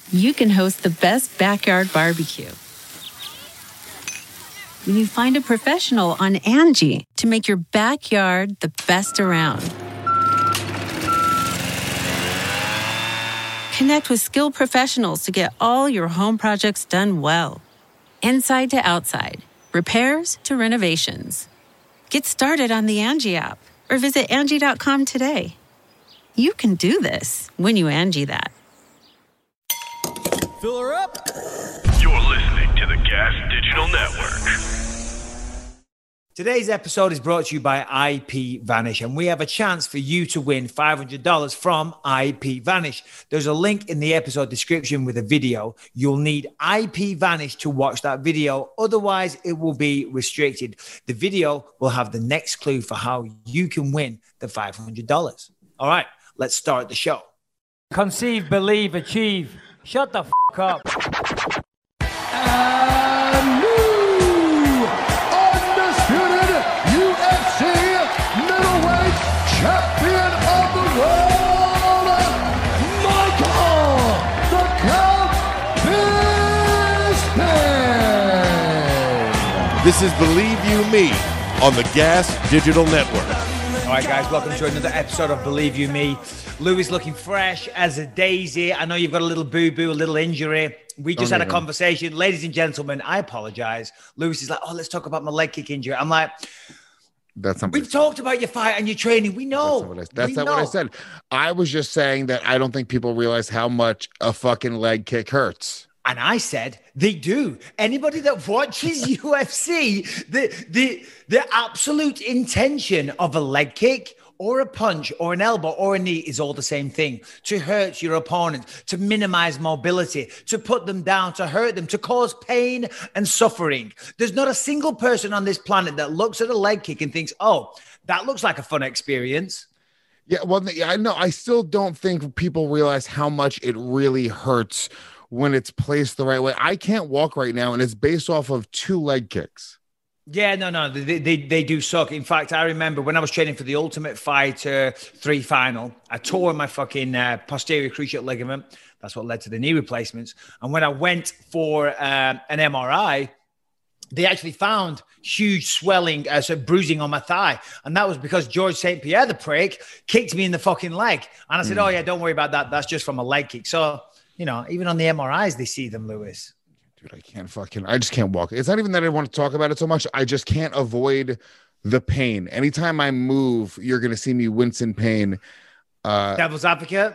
you can host the best backyard barbecue. When you find a professional on Angie to make your backyard the best around. Connect with skilled professionals to get all your home projects done well. Inside to outside, repairs to renovations. Get started on the Angie app or visit Angie.com today. You can do this when you Angie that. Fill her up. You're listening to the Gas Digital Network. Today's episode is brought to you by IP Vanish, and we have a chance for you to win $500 from IP Vanish. There's a link in the episode description with a video. You'll need IP Vanish to watch that video. Otherwise, it will be restricted. The video will have the next clue for how you can win the $500. All right, let's start the show. Conceive, believe, achieve. Shut the f*** up. And new undisputed UFC middleweight champion of the world, Michael the Count Bisping. This is Believe You Me on the Gas Digital Network. All right, guys, welcome to another episode of Believe You Me. Lewis looking fresh as a daisy. I know you've got a little boo-boo, a little injury. We just had a conversation. Ladies and gentlemen, I apologize. Lewis is like, oh, let's talk about my leg kick injury. I'm like, that's not we've talked about your fight and your training. We know. That's not what I said. I was just saying that I don't think people realize how much a fucking leg kick hurts. And I said, they do. Anybody that watches UFC, the absolute intention of a leg kick or a punch or an elbow or a knee is all the same thing. To hurt your opponent, to minimize mobility, to put them down, to hurt them, to cause pain and suffering. There's not a single person on this planet that looks at a leg kick and thinks, oh, that looks like a fun experience. Yeah, well, I know. I still don't think people realize how much it really hurts when it's placed the right way. I can't walk right now, and it's based off of 2 leg kicks. Yeah, no, they do suck. In fact, I remember when I was training for the Ultimate Fighter 3 final, I tore my fucking posterior cruciate ligament. That's what led to the knee replacements. And when I went for an MRI, they actually found huge swelling, so bruising on my thigh. And that was because George St. Pierre, the prick, kicked me in the fucking leg. And I said, oh, yeah, don't worry about that. That's just from a leg kick. So, you know, even on the MRIs, they see them, Lewis. Dude, I just can't walk. It's not even that I want to talk about it so much. I just can't avoid the pain. Anytime I move, you're going to see me wince in pain. Devil's advocate.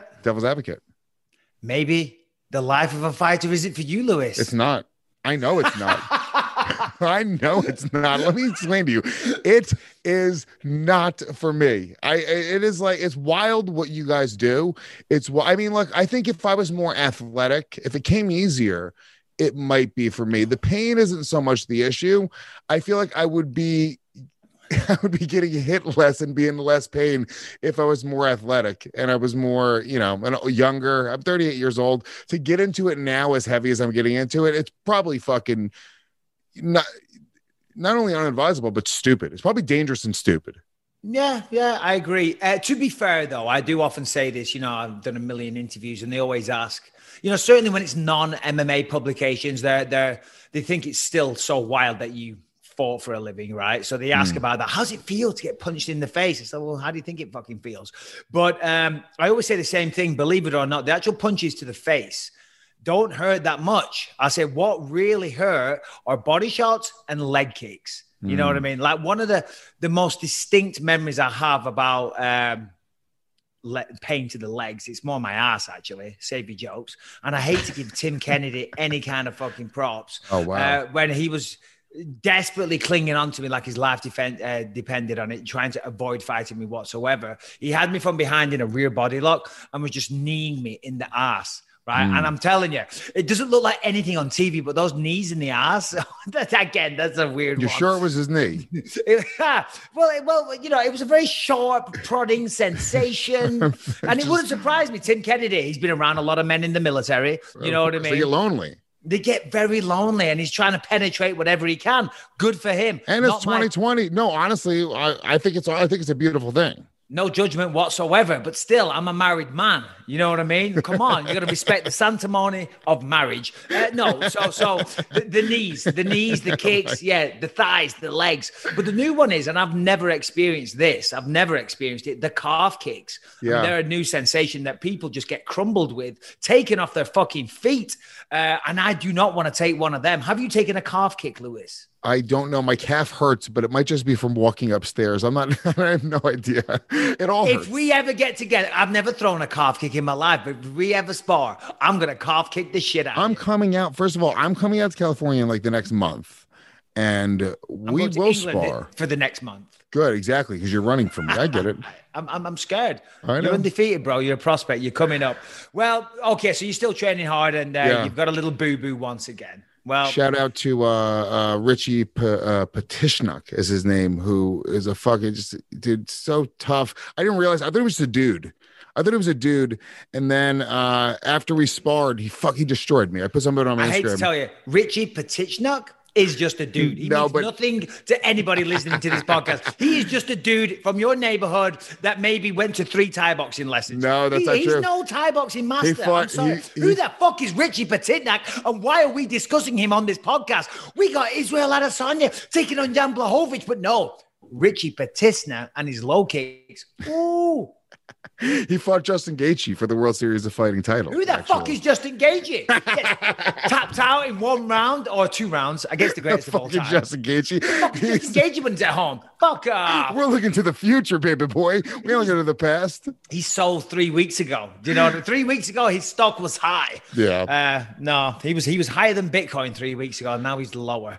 Maybe the life of a fighter isn't for you, Lewis. It's not. I know it's not. I know it's not. Let me explain to you. It is not for me. It is like, it's wild what you guys do. I mean, look, I think if I was more athletic, if it came easier, it might be for me. The pain isn't so much the issue. I feel like I would be getting hit less and be in less pain if I was more athletic and I was more, younger. I'm 38 years old. To get into it now as heavy as I'm getting into it, it's probably fucking not only unadvisable, but stupid. It's probably dangerous and stupid. Yeah, I agree. To be fair, though, I do often say this, I've done a million interviews and they always ask, certainly when it's non-MMA publications, they think it's still so wild that you fought for a living, right? So they ask about that. How's it feel to get punched in the face? I said, well, how do you think it fucking feels? But I always say the same thing, believe it or not, the actual punches to the face don't hurt that much. I said, what really hurt are body shots and leg kicks. You know what I mean? Like one of the most distinct memories I have about pain to the legs, it's more my ass, actually. Save your jokes. And I hate to give Tim Kennedy any kind of fucking props. Oh, wow. When he was desperately clinging on to me like his life depended on it, trying to avoid fighting me whatsoever. He had me from behind in a rear body lock and was just kneeing me in the ass. Right. And I'm telling you, it doesn't look like anything on TV, but those knees in the ass, that's a weird one. You're sure it was his knee? Well, it was a very sharp prodding sensation. And it wouldn't surprise me. Tim Kennedy, he's been around a lot of men in the military. You know what I mean? They get lonely. They get very lonely and he's trying to penetrate whatever he can. Good for him. And it's 2020. No, honestly, I think it's a beautiful thing. No judgment whatsoever, but still, I'm a married man. You know what I mean? Come on, you got to respect the sanctimony of marriage. No, so the knees, the kicks, yeah, the thighs, the legs. But the new one is, and I've never experienced this. I've never experienced it. The calf kicks. Yeah, they're a new sensation that people just get crumbled with, taken off their fucking feet. And I do not want to take one of them. Have you taken a calf kick, Lewis? I don't know. My calf hurts, but it might just be from walking upstairs. I'm not, I have no idea. It all hurts. If we ever get together, I've never thrown a calf kick in my life, but if we ever spar, I'm going to calf kick the shit out of you. Coming out. First of all, I'm coming out to California in like the next month, and we will spar for the next month. Good, exactly, because you're running from me. I get it. I'm scared. I know. You're undefeated, bro. You're a prospect. You're coming up. Well, okay, so you're still training hard, and you've got a little boo-boo once again. Well, shout out to Richie Petishnuck is his name, who is a fucking just dude, so tough. I didn't realize. I thought it was a dude. And then after we sparred, he destroyed me. I put something on my Instagram. I hate to tell you, Richie Petishnuck is just a dude. He means nothing to anybody listening to this podcast. He is just a dude from your neighborhood that maybe went to 3 Thai boxing lessons. No, that's not true. He's no Thai boxing master. I'm sorry. Who the fuck is Richie Petitnak, and why are we discussing him on this podcast? We got Israel Adesanya taking on Jan Blachowicz, but no, Richie Petitnak and his low kicks. Ooh. He fought Justin Gaethje for the World Series of Fighting title. Who the fuck is Justin Gaethje? Tapped out in 1 round or 2 rounds against the greatest of all time. Justin Gaethje. Justin Gaethje when he's at home. Fuck off. We're looking to the future, baby boy. We don't go to the past. He sold 3 weeks ago. Do you know? 3 weeks ago, his stock was high. Yeah. No, he was higher than Bitcoin 3 weeks ago. Now he's lower.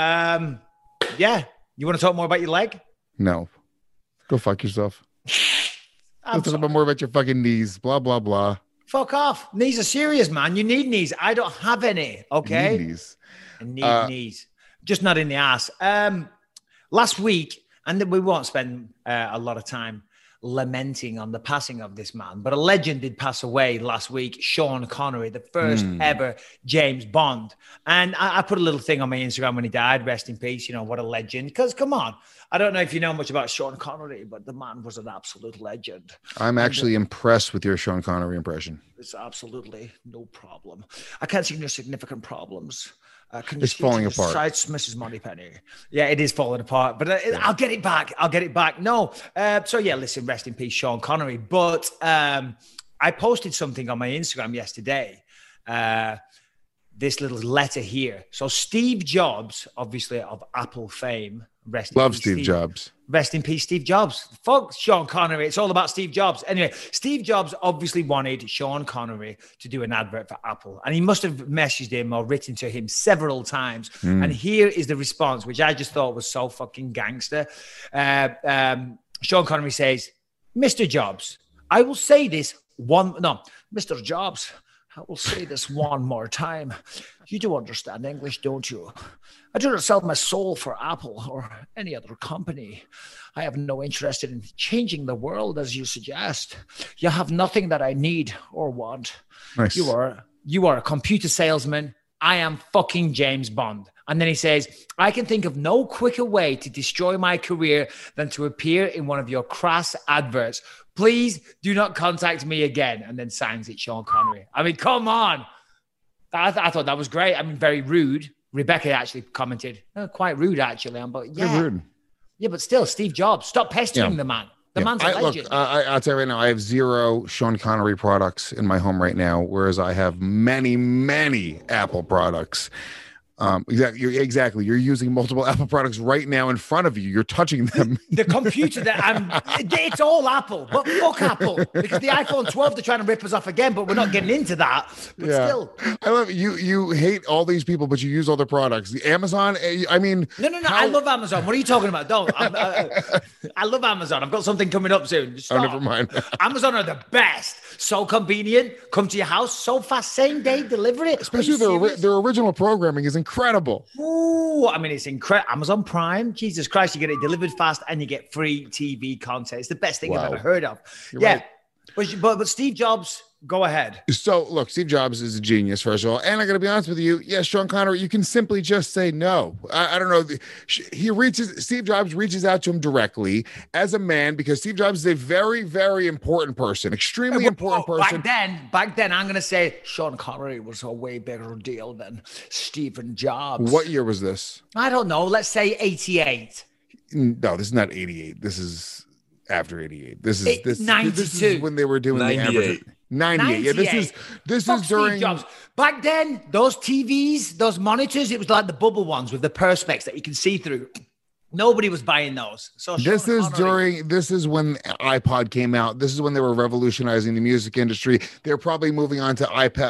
Yeah. You want to talk more about your leg? No. Go fuck yourself. Let's talk about more about your fucking knees. Blah, blah, blah. Fuck off. Knees are serious, man. You need knees. I don't have any. Okay. You need knees. I need knees. Just not in the ass. Last week, and we won't spend a lot of time lamenting on the passing of this man, but a legend did pass away last week, Sean Connery, the first ever James Bond. And I put a little thing on my Instagram when he died, rest in peace, what a legend. Because come on, I don't know if you know much about Sean Connery, but the man was an absolute legend. I'm actually impressed with your Sean Connery impression. It's absolutely no problem. I can't see no significant problems. It's falling apart. Besides Mrs. Moneypenny. Yeah, it is falling apart, but I'll get it back. No. So yeah, listen, rest in peace, Sean Connery. But I posted something on my Instagram yesterday. This little letter here. So Steve Jobs, obviously of Apple fame. Love Steve Jobs. Rest in peace, Steve Jobs. Fuck Sean Connery. It's all about Steve Jobs. Anyway, Steve Jobs obviously wanted Sean Connery to do an advert for Apple. And he must have messaged him or written to him several times. And here is the response, which I just thought was so fucking gangster. Sean Connery says, Mr. Jobs, I will say this Mr. Jobs, I will say this one more time. You do understand English, don't you? I do not sell my soul for Apple or any other company. I have no interest in changing the world as you suggest. You have nothing that I need or want. Nice. You are a computer salesman. I am fucking James Bond. And then he says, I can think of no quicker way to destroy my career than to appear in one of your crass adverts. Please do not contact me again. And then signs it, Sean Connery. I mean, come on. I thought that was great. I mean, very rude. Rebecca actually commented, quite rude, actually. But yeah. Rude. Yeah, but still, Steve Jobs, stop pestering the man. The man's a legend. Look, I'll tell you right now, I have 0 Sean Connery products in my home right now, whereas I have many, many Apple products. Exactly. You're using multiple Apple products right now in front of you. You're touching them. The computer it's all Apple, but fuck Apple, because the iPhone 12, they're trying to rip us off again, but we're not getting into that. But still. I love it. You hate all these people, but you use all their products. The Amazon, I mean. No. I love Amazon. What are you talking about? Don't. I love Amazon. I've got something coming up soon. Oh, never mind. Amazon are the best. So convenient. Come to your house so fast. Same day delivery. Especially their original programming is incredible. Ooh, I mean, it's incredible. Amazon Prime, Jesus Christ, you get it delivered fast and you get free TV content. It's the best thing I've ever heard of. You're right. But Steve Jobs, go ahead. So look, Steve Jobs is a genius, first of all. And I got to be honest with you. Yeah, Sean Connery, you can simply just say no. I don't know. Steve Jobs reaches out to him directly as a man, because Steve Jobs is a very, very important person, extremely important person. Back then, I'm going to say Sean Connery was a way bigger deal than Stephen Jobs. What year was this? I don't know. Let's say 88. No, this is not 88. This is after 88. This is 92. This is when they were doing 98. 98. Yeah, this is during Jobs. Back then, those TVs, those monitors, it was like the bubble ones with the perspex that you can see through. Nobody was buying those. So this is when iPod came out. This is when they were revolutionizing the music industry. They're probably moving on to iPad.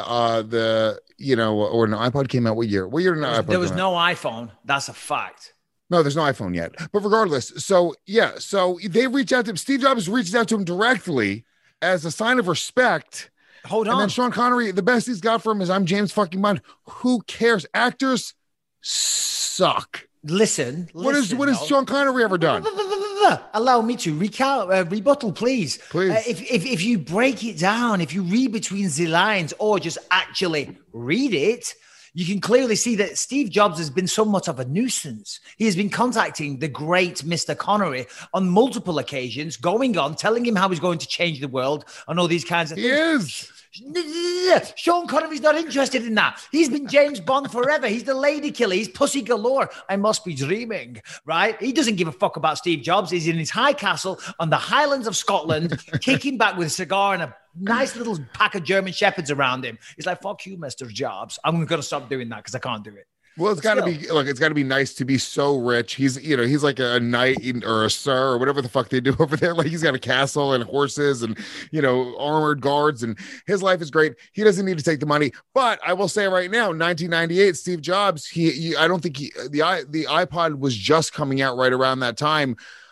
Or no, iPod came out. What year? What year did iPod? There was no iPhone. That's a fact. No, there's no iPhone yet. But regardless, so they reach out to him. Steve Jobs reaches out to him directly as a sign of respect. Hold on. And then Sean Connery, the best he's got for him is I'm James fucking Bond. Who cares? Actors suck. Listen. What has Sean Connery ever done? Allow me to rebuttal, please. Please. If you break it down, if you read between the lines or just actually read it, you can clearly see that Steve Jobs has been somewhat of a nuisance. He has been contacting the great Mr. Connery on multiple occasions, going on, telling him how he's going to change the world and all these kinds of things. He is. Sean Connery's not interested in that. He's been James Bond forever. He's the lady killer. He's pussy galore. I must be dreaming, right? He doesn't give a fuck about Steve Jobs. He's in his high castle on the Highlands of Scotland, kicking back with a cigar and a nice little pack of German shepherds around him. He's like, fuck you, Mr. Jobs. I'm going to stop doing that because I can't do it. Well, it's got to be it's got to be nice to be so rich. He's like a knight or a sir or whatever the fuck they do over there. Like he's got a castle and horses and armored guards, and his life is great. He doesn't need to take the money. But I will say right now, 1998, Steve Jobs. I don't think the iPod was just coming out right around that time.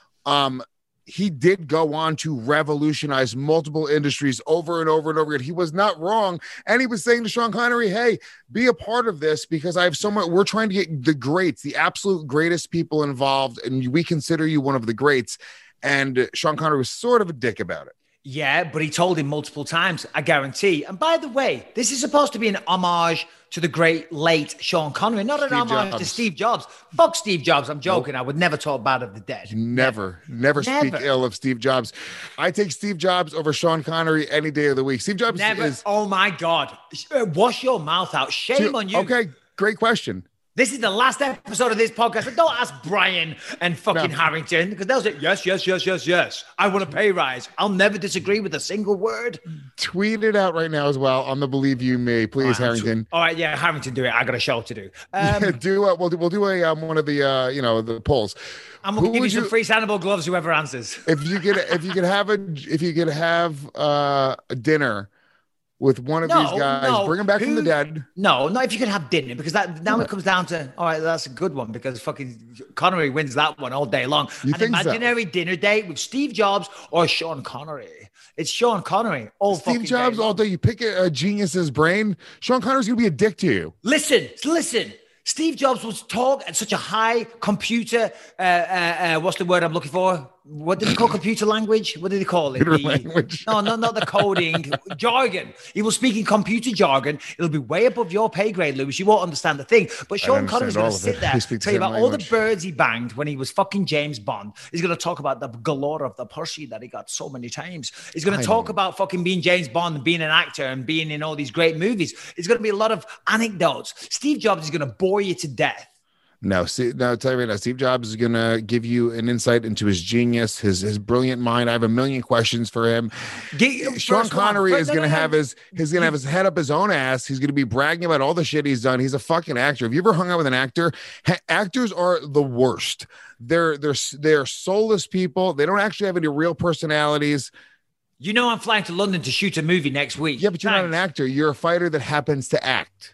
He did go on to revolutionize multiple industries over and over and over again. He was not wrong. And he was saying to Sean Connery, hey, be a part of this because I have so much. We're trying to get the greats, the absolute greatest people involved. And we consider you one of the greats. And Sean Connery was sort of a dick about it. Yeah, but he told him multiple times, I guarantee. And by the way, this is supposed to be an homage to the great late Sean Connery, not an homage to Steve Jobs. Fuck Steve Jobs. I'm joking. Nope. I would never talk bad of the dead. Never speak ill of Steve Jobs. I take Steve Jobs over Sean Connery any day of the week. Steve Jobs is... Oh, my God. Wash your mouth out. Shame on you. Okay, great question. This is the last episode of this podcast. But don't ask Brian and fucking Harrington because they'll say, yes. I want a pay rise. I'll never disagree with a single word. Tweet it out right now as well on the Believe You Me, please, Harrington. All right, yeah, Harrington, do it. I got a show to do. We'll do a one of the the polls. I'm gonna give you some free signable gloves. Whoever answers. If you could have a dinner with one of these guys, bring him back from the dead. No, not if you could have dinner, because now it comes down to, all right, that's a good one because fucking Connery wins that one all day long. An imaginary dinner date with Steve Jobs or Sean Connery. It's Sean Connery all fucking day. Steve Jobs all day. You pick a genius's brain. Sean Connery's gonna be a dick to you. Listen. Steve Jobs was talk at such a high computer. What's the word I'm looking for? What did they call computer language? What did they call it? Language. No, not the coding. Jargon. He was speaking computer jargon. It'll be way above your pay grade, Lewis. You won't understand the thing. But Sean Connery's going to sit there, tell you about all the birds he banged when he was fucking James Bond. He's going to talk about the galore of the pussy that he got so many times. He's going to talk about fucking being James Bond and being an actor and being in all these great movies. There's going to be a lot of anecdotes. Steve Jobs is going to bore you to death. No, I'll tell you right now, Steve Jobs is going to give you an insight into his genius, his brilliant mind. I have a million questions for him. Sean Connery is going to have his head up his own ass. He's going to be bragging about all the shit he's done. He's a fucking actor. Have you ever hung out with an actor? Actors are the worst. They're soulless people. They don't actually have any real personalities. You know, I'm flying to London to shoot a movie next week. Yeah, but you're not an actor. You're a fighter that happens to act.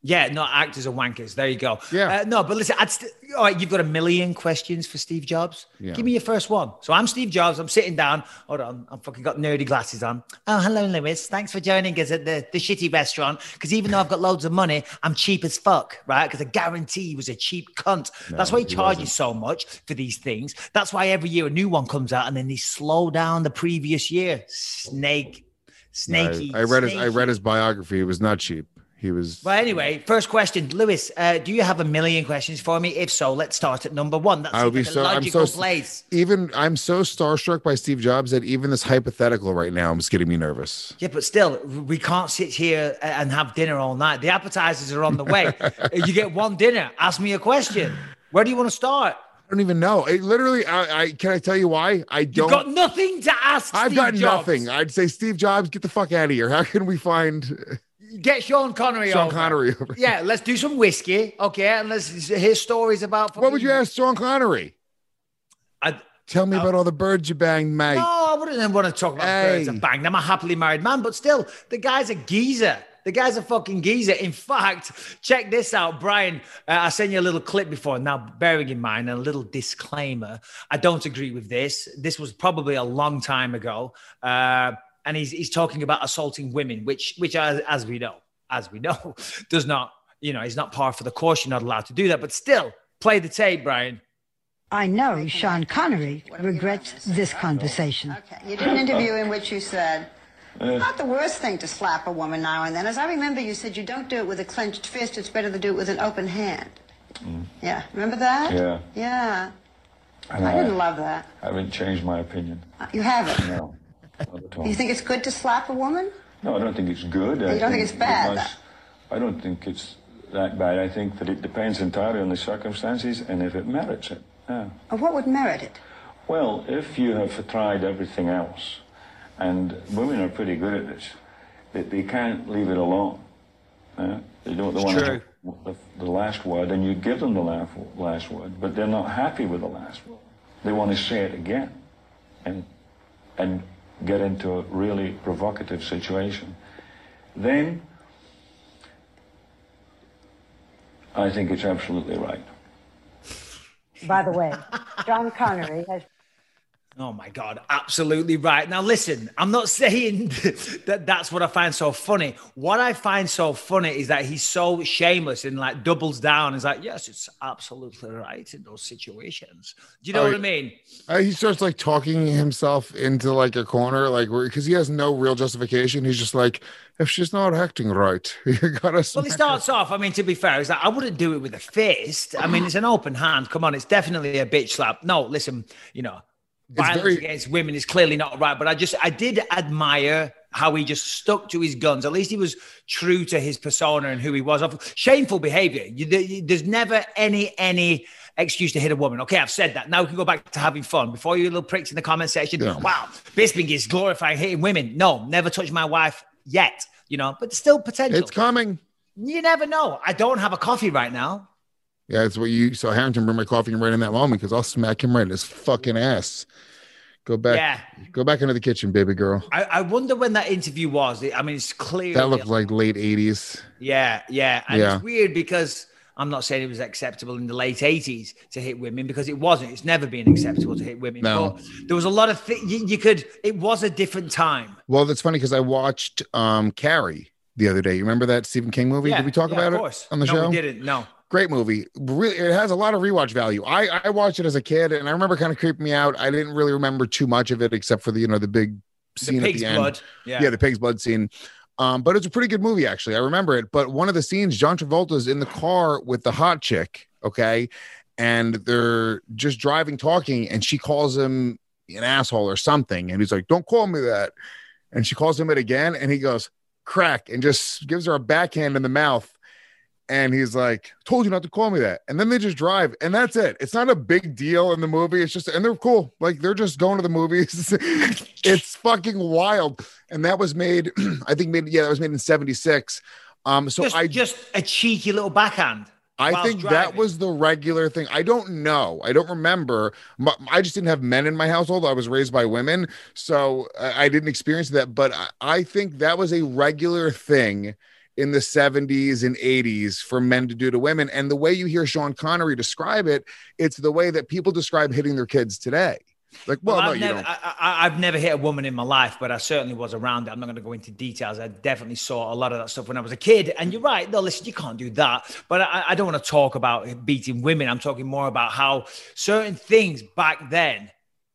Yeah, no, actors are wankers. There you go. Yeah. No, but listen, all right, you've got a million questions for Steve Jobs. Yeah. Give me your first one. So I'm Steve Jobs. I'm sitting down. Hold on. I've fucking got nerdy glasses on. Oh, hello, Lewis. Thanks for joining us at the shitty restaurant. Because even though I've got loads of money, I'm cheap as fuck, right? Because I guarantee he was a cheap cunt. That's why he charges so much for these things. That's why every year a new one comes out and then they slow down the previous year. Snaky. I read his biography. It was not cheap. He was. Well, anyway, first question, Lewis. Do you have a million questions for me? If so, let's start at number one. That's logical place. I'm so starstruck by Steve Jobs that even this hypothetical right now is getting me nervous. Yeah, but still, we can't sit here and have dinner all night. The appetizers are on the way. You get one dinner. Ask me a question. Where do you want to start? I don't even know. Literally, can I tell you why? You've got nothing to ask. I've got nothing. I'd say, Steve Jobs, get the fuck out of here. How can we find? Get Sean Connery over. Yeah, let's do some whiskey, okay? And let's hear stories about... What would you ask Sean Connery? Tell me about all the birds you banged, mate. No, I wouldn't want to talk about birds I banged. I'm a happily married man, but still, the guy's a geezer. The guy's a fucking geezer. In fact, check this out, Brian. I sent you a little clip before. Now, bearing in mind, a little disclaimer. I don't agree with this. This was probably a long time ago. And he's talking about assaulting women, which as we know, does not, is not par for the course. You're not allowed to do that. But still, play the tape, Brian. I know Sean Connery regrets this conversation. Okay, you did an interview in which you said, not the worst thing to slap a woman now and then. As I remember, you said you don't do it with a clenched fist. It's better to do it with an open hand. Yeah, remember that? Yeah. Yeah. And I didn't love that. I haven't changed my opinion. You haven't? No. Not at all. You think it's good to slap a woman? No, I don't think it's good. You don't think it's bad? I don't think it's that bad. I think that it depends entirely on the circumstances and if it merits it. Yeah. What would merit it? Well, if you have tried everything else, and women are pretty good at this, that they can't leave it alone. They don't want to have the last word, and you give them the last word, but they're not happy with the last word. They want to say it again, and get into a really provocative situation. Then I think it's absolutely right. By the way, Sean Connery has... Oh my God, absolutely right. Now listen, I'm not saying that that's what I find so funny. What I find so funny is that he's so shameless and like doubles down. He's like, yes, it's absolutely right in those situations. Do you know what I mean? He starts like talking himself into like a corner, like because he has no real justification. He's just like, if she's not acting right, you gotta. Well, he starts off. I mean, to be fair, he's like, I wouldn't do it with a fist. I mean, it's an open hand. Come on, it's definitely a bitch slap. No, listen, violence against women is clearly not right, but I did admire how he just stuck to his guns. At least he was true to his persona and who he was. Shameful behavior. There's never any excuse to hit a woman. Okay, I've said that. Now we can go back to having fun. Before you little pricks in the comment section, wow, Bisping is glorifying hitting women. No, never touched my wife yet, but there's still potential. It's coming. You never know. I don't have a coffee right now. Yeah, it's what you saw Harrington bring my coffee right in that moment because I'll smack him right in his fucking ass. Go back. Yeah. Go back into the kitchen, baby girl. I wonder when that interview was. I mean, it's clear. That looked like late 80s. Yeah. And it's weird because I'm not saying it was acceptable in the late 80s to hit women because it wasn't. It's never been acceptable to hit women. No. But there was a lot of things it was a different time. Well, that's funny because I watched Carrie the other day. You remember that Stephen King movie? Did we talk about it on the show? No, we didn't. No. Great movie. Really, it has a lot of rewatch value. I watched it as a kid, and I remember kind of creeping me out. I didn't really remember too much of it, except for the big scene at the end. Blood. Yeah, the pig's blood scene. But it's a pretty good movie, actually. I remember it. But one of the scenes, John Travolta's in the car with the hot chick, okay, and they're just driving, talking, and she calls him an asshole or something, and he's like, "Don't call me that," and she calls him it again, and he goes, "Crack," and just gives her a backhand in the mouth. And he's like, told you not to call me that. And then they just drive. And that's it. It's not a big deal in the movie. It's just, and they're cool. Like they're just going to the movies. It's fucking wild. And that was made, that was made in 76. Just a cheeky little backhand. I think that was the regular thing. I don't know. I don't remember. I just didn't have men in my household. I was raised by women. So I didn't experience that. But I think that was a regular thing in the 70s and 80s for men to do to women. And the way you hear Sean Connery describe it, it's the way that people describe hitting their kids today. Like, well, no, you don't. I've never hit a woman in my life, but I certainly was around it. I'm not going to go into details. I definitely saw a lot of that stuff when I was a kid. And you're right. No, listen, you can't do that. But I don't want to talk about beating women. I'm talking more about how certain things back then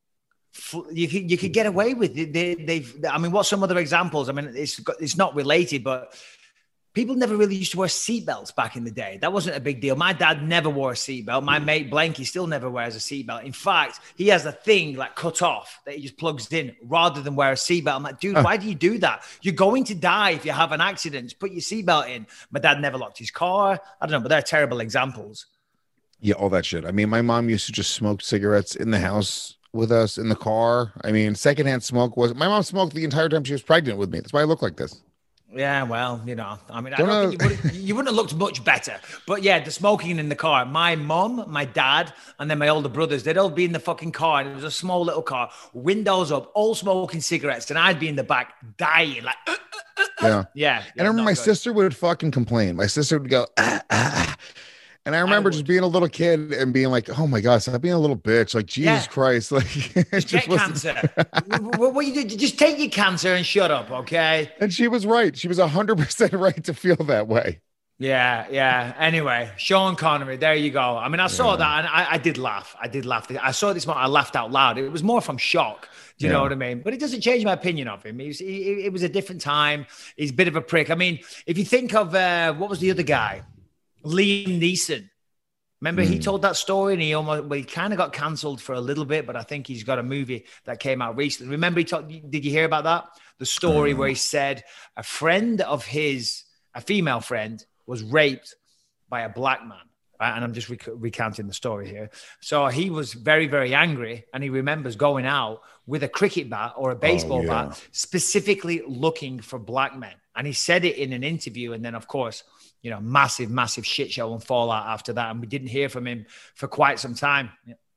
you could get away with it. I mean, what's some other examples? I mean, it's not related, but people never really used to wear seatbelts back in the day. That wasn't a big deal. My dad never wore a seatbelt. My mate Blanky still never wears a seatbelt. In fact, he has a thing like cut off that he just plugs in rather than wear a seatbelt. I'm like, dude, why do you do that? You're going to die if you have an accident. Just put your seatbelt in. My dad never locked his car. I don't know, but they're terrible examples. Yeah, all that shit. I mean, my mom used to just smoke cigarettes in the house with us in the car. I mean, secondhand smoke was. My mom smoked the entire time she was pregnant with me. That's why I look like this. Yeah, well, you know, I mean, I don't think you wouldn't have looked much better. But yeah, the smoking in the car. My mom, my dad, and then my older brothers, they'd all be in the fucking car. And it was a small little car, windows up, all smoking cigarettes. And I'd be in the back dying, like, yeah. And I remember my sister would fucking complain. My sister would go, And I remember just being a little kid and being like, "Oh my God, stop being a little bitch!" Like Jesus Christ, like just get cancer. What you do? Just take your cancer and shut up, okay? And she was right. She was 100% right to feel that way. Yeah. Anyway, Sean Connery, there you go. I mean, I saw that and I did laugh. I saw this moment. I laughed out loud. It was more from shock. Do you know what I mean? But it doesn't change my opinion of him. It was a different time. He's a bit of a prick. I mean, if you think of what was the other guy? Liam Neeson. Remember he told that story and he kind of got cancelled for a little bit, but I think he's got a movie that came out recently. Remember did you hear about that? The story where he said a friend of his, a female friend, was raped by a black man. Right? And I'm just recounting the story here. So he was very, very angry. And he remembers going out with a cricket bat or a baseball bat, specifically looking for black men. And he said it in an interview. And then, of course, you know, massive, massive shit show and fallout after that. And we didn't hear from him for quite some time.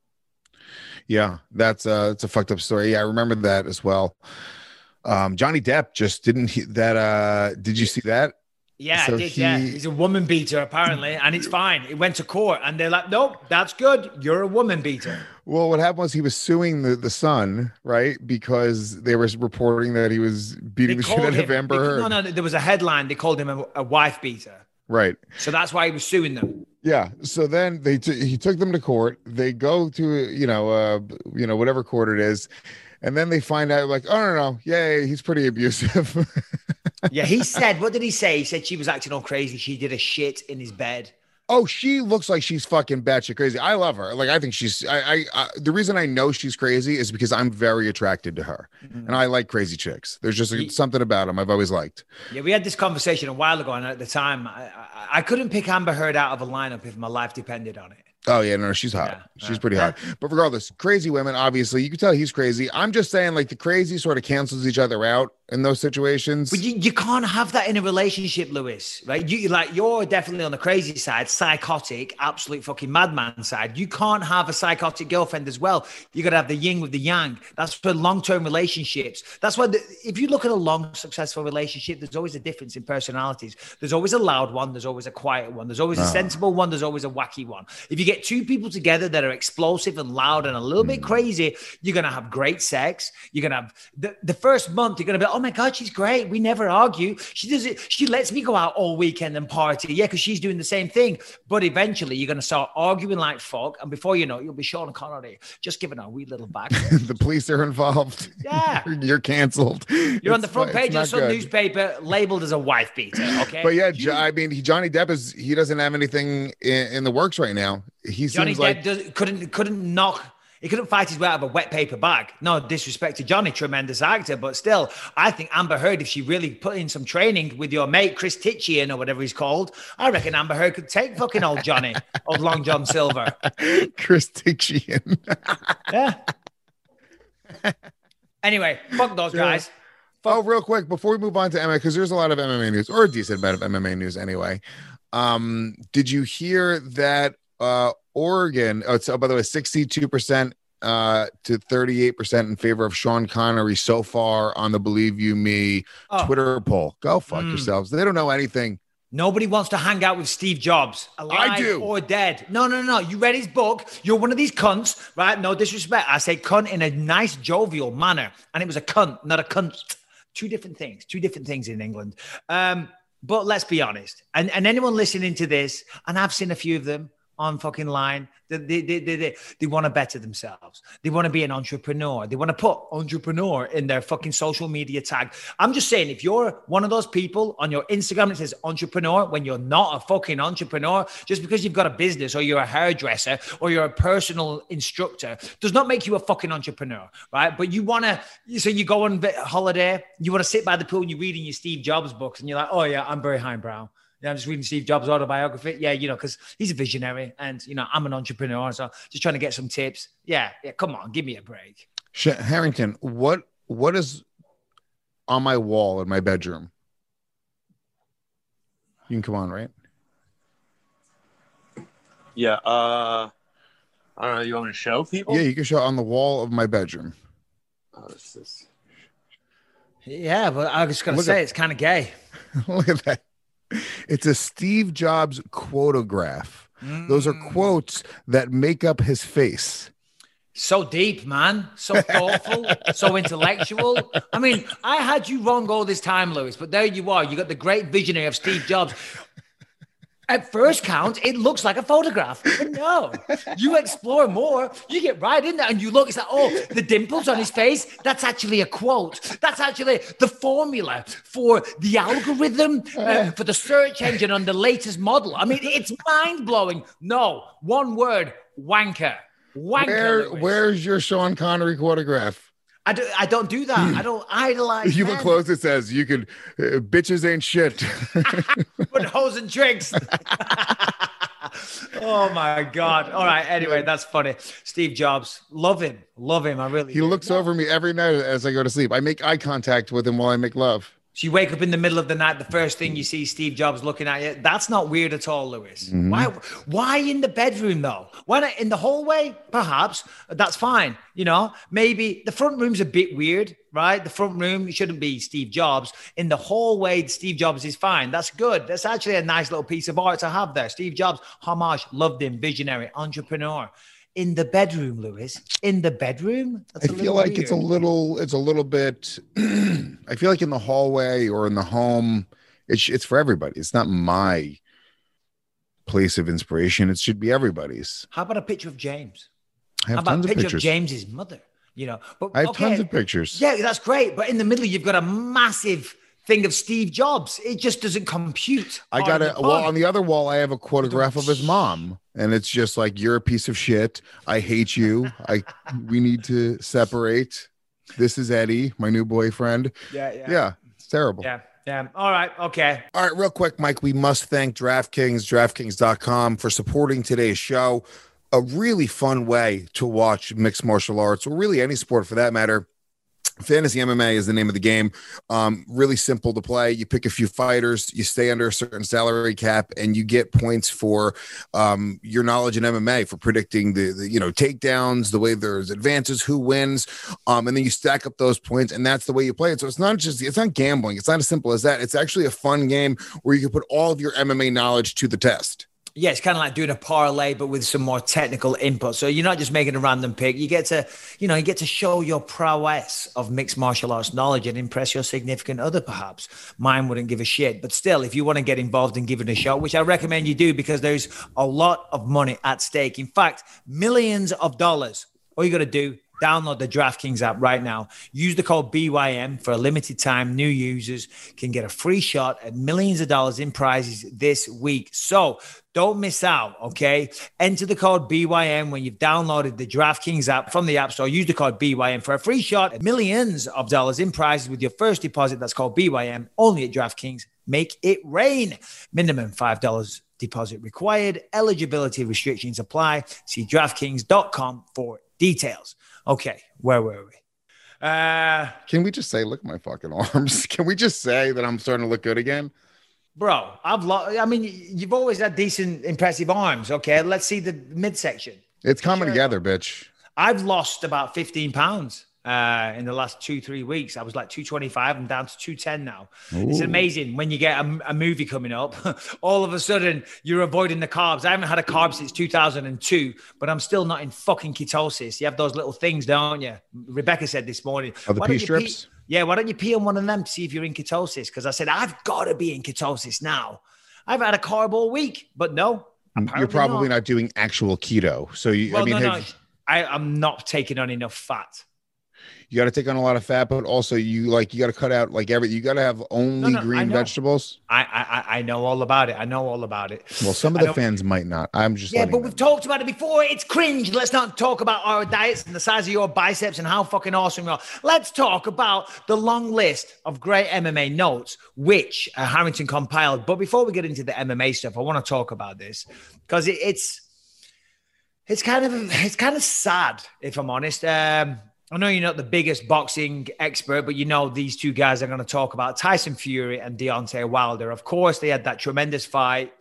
Yeah, it's a fucked up story. Yeah, I remember that as well. Johnny Depp just did you see that? Yeah, so I did. He's a woman beater, apparently, and it's fine. He went to court, and they're like, nope, that's good. You're a woman beater. Well, what happened was he was suing the Sun, right? Because they were reporting that he was beating the shit out of Amber Heard. No, there was a headline. They called him a wife beater. Right. So that's why he was suing them. Yeah. So then he took them to court. They go to, whatever court it is. And then they find out like, oh, no. Yeah, he's pretty abusive. Yeah, he said, what did he say? He said she was acting all crazy. She did a shit in his bed. Oh, she looks like she's fucking batshit crazy. I love her. Like, I think she's, the reason I know she's crazy is because I'm very attracted to her and I like crazy chicks. There's just something about them I've always liked. Yeah, we had this conversation a while ago. And at the time, I couldn't pick Amber Heard out of a lineup if my life depended on it. Oh, yeah, no, she's hot. She's pretty hot. But regardless, crazy women, obviously, you can tell he's crazy. I'm just saying, like, the crazy sort of cancels each other out in those situations. But you can't have that in a relationship, Lewis, right? You're definitely on the crazy side, psychotic, absolute fucking madman side. You can't have a psychotic girlfriend as well. You got to have the yin with the yang. That's for long-term relationships. That's why if you look at a long, successful relationship, there's always a difference in personalities. There's always a loud one. There's always a quiet one. There's always a sensible one. There's always a wacky one. If you get two people together that are explosive and loud and a little bit crazy, you're going to have great sex. You're going to have the first month, you're going to be, oh my God, she's great. We never argue. She does it. She lets me go out all weekend and party. Yeah, because she's doing the same thing. But eventually you're going to start arguing like fuck. And before you know it, you'll be Sean Connery, just giving her a wee little back. The police are involved. Yeah. You're canceled. You're on the front page of some newspaper labeled as a wife beater. Okay. But yeah, I mean, Johnny Depp he doesn't have anything in the works right now. Johnny Depp couldn't knock. He couldn't fight his way out of a wet paper bag. No disrespect to Johnny, tremendous actor, but still, I think Amber Heard, if she really put in some training with your mate Chris Titchian or whatever he's called, I reckon Amber Heard could take fucking old Johnny, old Long John Silver. Chris Titchian. Yeah. Anyway, fuck those guys. Oh, real quick before we move on to MMA, because there's a lot of MMA news, or a decent amount of MMA news anyway. Did you hear that? Oregon, by the way, 62% to 38% in favor of Sean Connery so far on the Believe You Me Twitter poll. Go fuck yourselves. They don't know anything. Nobody wants to hang out with Steve Jobs, alive or dead. No. You read his book. You're one of these cunts, right? No disrespect. I say cunt in a nice, jovial manner. And it was a cunt, not a cunt. Two different things in England. But let's be honest. And anyone listening to this, and I've seen a few of them on fucking line, they want to better themselves. They want to be an entrepreneur. They want to put entrepreneur in their fucking social media tag. I'm just saying, if you're one of those people on your Instagram that says entrepreneur when you're not a fucking entrepreneur, just because you've got a business or you're a hairdresser or you're a personal instructor does not make you a fucking entrepreneur, right? But you want to, so you go on holiday, you want to sit by the pool and you're reading your Steve Jobs books and you're like, oh yeah, I'm very highbrow. Yeah, I'm just reading Steve Jobs' autobiography. Yeah, because he's a visionary and, I'm an entrepreneur. So just trying to get some tips. Yeah, come on, give me a break. Harrington, what is on my wall in my bedroom? You can come on, right? Yeah. I don't know. You want me to show people? Yeah, you can show on the wall of my bedroom. Oh, this is... Yeah, but I was just going to say it's kind of gay. Look at that. It's a Steve Jobs quotograph. Those are quotes that make up his face. So deep, man. So thoughtful. So intellectual. I mean, I had you wrong all this time, Lewis, but there you are. You got the great visionary of Steve Jobs. At first count, it looks like a photograph. But no, you explore more, you get right in there and you look, it's like, oh, the dimples on his face, that's actually a quote. That's actually the formula for the algorithm, for the search engine on the latest model. I mean, it's mind-blowing. No, one word, wanker. Wanker. Where's your Sean Connery quotograph? I don't do that. I don't idolize. You look close. It says you could bitches ain't shit. But hoes and tricks. Oh my God. All right. Anyway, that's funny. Steve Jobs. Love him. I really He looks over me every night as I go to sleep. I make eye contact with him while I make love. So you wake up in the middle of the night, the first thing you see Steve Jobs looking at you. That's not weird at all, Lewis. Mm-hmm. Why in the bedroom, though? Why not in the hallway? Perhaps. That's fine. Maybe the front room's a bit weird, right? The front room, it shouldn't be Steve Jobs. In the hallway, Steve Jobs is fine. That's good. That's actually a nice little piece of art to have there. Steve Jobs, homage, loved him, visionary, entrepreneur. In the bedroom, Lewis. In the bedroom? I feel like weird. It's a little bit, I feel like in the hallway or in the home, it's for everybody. It's not my place of inspiration. It should be everybody's. How about a picture of James? I have tons of pictures. Of James's mother, But I have tons of pictures. Yeah, that's great. But in the middle, you've got a massive thing of Steve Jobs. It just doesn't compute. I got it. Well, on the other wall, I have a photograph of his mom. And it's just like, you're a piece of shit. I hate you. We need to separate. This is Eddie, my new boyfriend. Yeah. It's terrible. Yeah. All right. Okay. All right. Real quick, Mike, we must thank DraftKings.com for supporting today's show. A really fun way to watch mixed martial arts, or really any sport for that matter. Fantasy MMA is the name of the game. Really simple to play. You pick a few fighters, you stay under a certain salary cap, and you get points for your knowledge in MMA, for predicting the takedowns, the way there's advances, who wins, and then you stack up those points, and that's the way you play it. So it's not gambling. It's not as simple as that. It's actually a fun game where you can put all of your MMA knowledge to the test. Yeah, it's kind of like doing a parlay, but with some more technical input. So you're not just making a random pick. You get to show your prowess of mixed martial arts knowledge and impress your significant other, perhaps. Mine wouldn't give a shit. But still, if you want to get involved and give it a shot, which I recommend you do, because there's a lot of money at stake. In fact, millions of dollars. All you got to do, download the DraftKings app right now. Use the code BYM for a limited time. New users can get a free shot at millions of dollars in prizes this week. So don't miss out, okay? Enter the code BYM when you've downloaded the DraftKings app from the App Store. Use the code BYM for a free shot at millions of dollars in prizes with your first deposit. That's called BYM, only at DraftKings. Make it rain. Minimum $5 deposit required. Eligibility restrictions apply. See DraftKings.com for details. Okay, where were we? Can we just say, look at my fucking arms? Can we just say that I'm starting to look good again? Bro, you've always had decent, impressive arms. Okay, let's see the midsection. It's coming together, bitch. I've lost about 15 pounds in the last 2-3 weeks. I was like 225. I'm down to 210 now. Ooh. It's amazing when you get a movie coming up, all of a sudden you're avoiding the carbs. I haven't had a carb since 2002, but I'm still not in fucking ketosis. You have those little things, don't you? Rebecca said this morning. Oh, the pee strips? Yeah, why don't you pee on one of them to see if you're in ketosis? Because I said, I've got to be in ketosis now. I've had a carb all week, but no. You're probably not doing actual keto. So, I'm not taking on enough fat. You got to take on a lot of fat, but also you got to cut out like everything. You got to have only green vegetables. I know all about it. I know all about it. Well, some of the fans might not. I'm just but we've talked about it before. It's cringe. Let's not talk about our diets and the size of your biceps and how fucking awesome you are. Let's talk about the long list of great MMA notes which Harrington compiled. But before we get into the MMA stuff, I want to talk about this because it's kind of sad, if I'm honest. I know you're not the biggest boxing expert, but you know these two guys are going to talk about Tyson Fury and Deontay Wilder. Of course, they had that tremendous fight,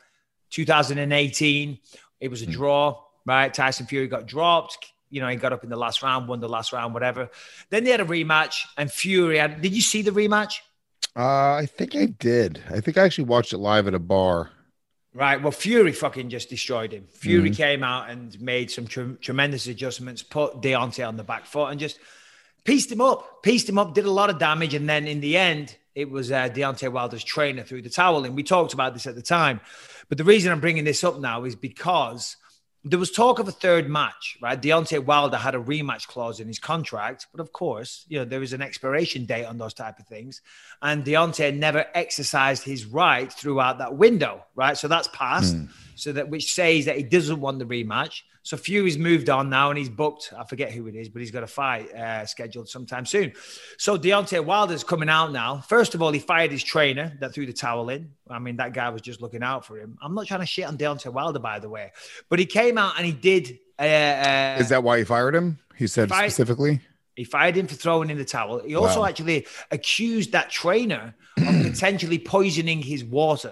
2018. It was a draw, right? Tyson Fury got dropped. He got up in the last round, won the last round, whatever. Then they had a rematch, and Fury had... Did you see the rematch? I think I did. I think I actually watched it live at a bar. Right. Well, Fury fucking just destroyed him. Fury came out and made some tremendous adjustments, put Deontay on the back foot and just pieced him up, did a lot of damage. And then in the end, it was Deontay Wilder's trainer threw the towel in. We talked about this at the time. But the reason I'm bringing this up now is because there was talk of a third match, right? Deontay Wilder had a rematch clause in his contract. But of course, there is an expiration date on those type of things. And Deontay never exercised his right throughout that window, right? So that's passed. Which says that he doesn't want the rematch. So Fury's moved on now and he's booked. I forget who it is, but he's got a fight scheduled sometime soon. So Deontay Wilder's coming out now. First of all, he fired his trainer that threw the towel in. I mean, that guy was just looking out for him. I'm not trying to shit on Deontay Wilder, by the way. But he came out and he did... is that why he fired him? He said specifically? He fired him for throwing in the towel. He also actually accused that trainer of potentially poisoning his water.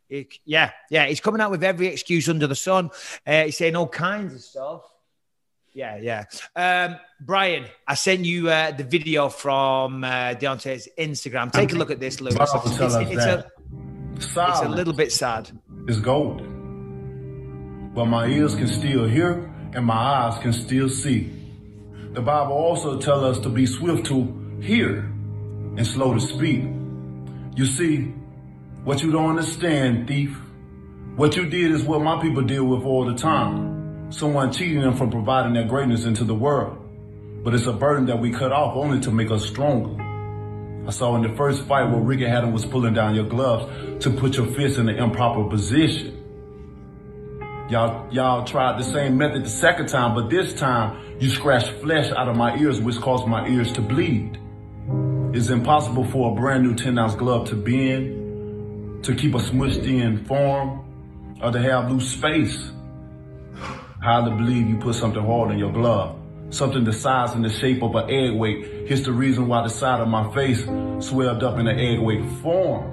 He's coming out with every excuse under the sun. He's saying all kinds of stuff. Brian, I sent you the video from Deontay's Instagram. Take a look at this, Lewis. It's a little bit sad. It's golden. But my ears can still hear and my eyes can still see. The Bible also tells us to be swift to hear and slow to speak. You see, what you don't understand, thief, what you did is what my people deal with all the time. Someone cheating them from providing their greatness into the world. But it's a burden that we cut off only to make us stronger. I saw in the first fight where Ricky Hatton was pulling down your gloves to put your fist in the improper position. Y'all tried the same method the second time, but this time you scratched flesh out of my ears, which caused my ears to bleed. It's impossible for a brand new 10-ounce glove to bend, to keep a smushed in form, or to have loose space. I highly believe you put something hard in your glove, something the size and the shape of an egg weight. Here's the reason why the side of my face swelled up in an egg weight form.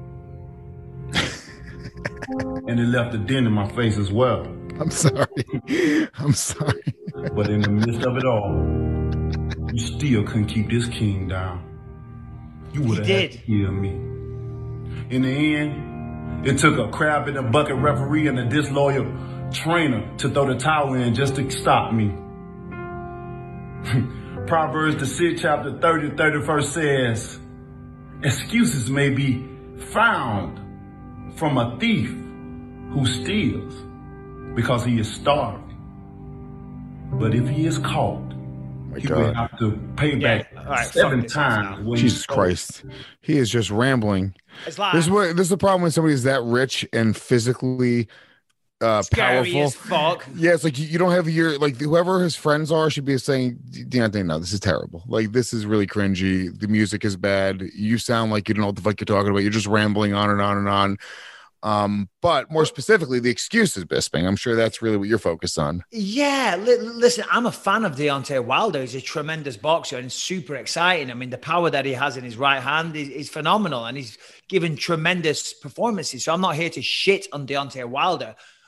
And it left a dent in my face as well. I'm sorry. But in the midst of it all, you still couldn't keep this king down. You would have had to kill me. In the end, it took a crab in a bucket referee and a disloyal trainer to throw the towel in just to stop me. Proverbs, the 6th chapter 30, 31st says, excuses may be found from a thief who steals because he is starving. But if he is caught, he will have to pay back 7 times. Jesus Christ. He is just rambling. This is the problem when somebody's that rich and physically powerful. As fuck. Yeah, it's like you don't have whoever his friends are should be saying, Deontay, no, this is terrible. Like, this is really cringy. The music is bad. You sound like you don't know what the fuck you're talking about. You're just rambling on and on and on. But more specifically, the excuses, Bisping. I'm sure that's really what you're focused on. Yeah, listen, I'm a fan of Deontay Wilder. He's a tremendous boxer and super exciting. I mean, the power that he has in his right hand is phenomenal, and he's given tremendous performances. So I'm not here to shit on Deontay Wilder.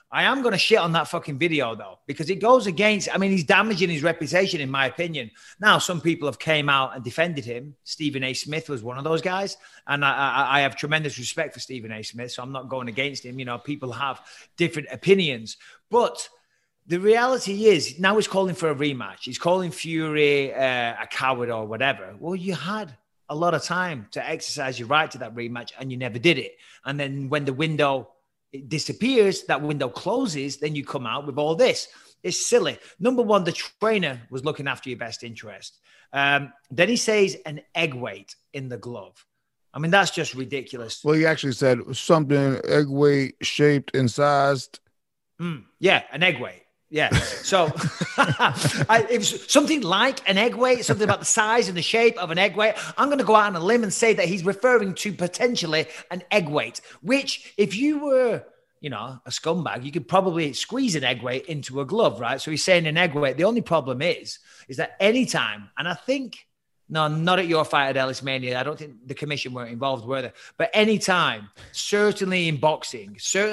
I am going to shit on that fucking video, though, because it goes against, I mean, he's damaging his reputation, in my opinion. Now, some people have came out and defended him. Stephen A. Smith was one of those guys. And I have tremendous respect for Stephen A. Smith, so I'm not going against him. You know, people have different opinions. But the reality is, now he's calling for a rematch. He's calling Fury a coward or whatever. Well, you had a lot of time to exercise your right to that rematch, and you never did it. And then when the window it disappears, that window closes, then you come out with all this. It's silly. Number one, the trainer was looking after your best interest. Then he says an egg weight in the glove. I mean, that's just ridiculous. Well, he actually said something egg weight, shaped and sized. Yeah, an egg weight. Yeah. So it was something like an egg weight, something about the size and the shape of an egg weight. I'm going to go out on a limb and say that he's referring to potentially an egg weight, which if you were, you know, a scumbag, you could probably squeeze an egg weight into a glove, right? So he's saying an egg weight. The only problem is that anytime, and I think, no, not at your fight at Ellis Mania. I don't think the commission were involved, were they? But anytime, certainly in boxing,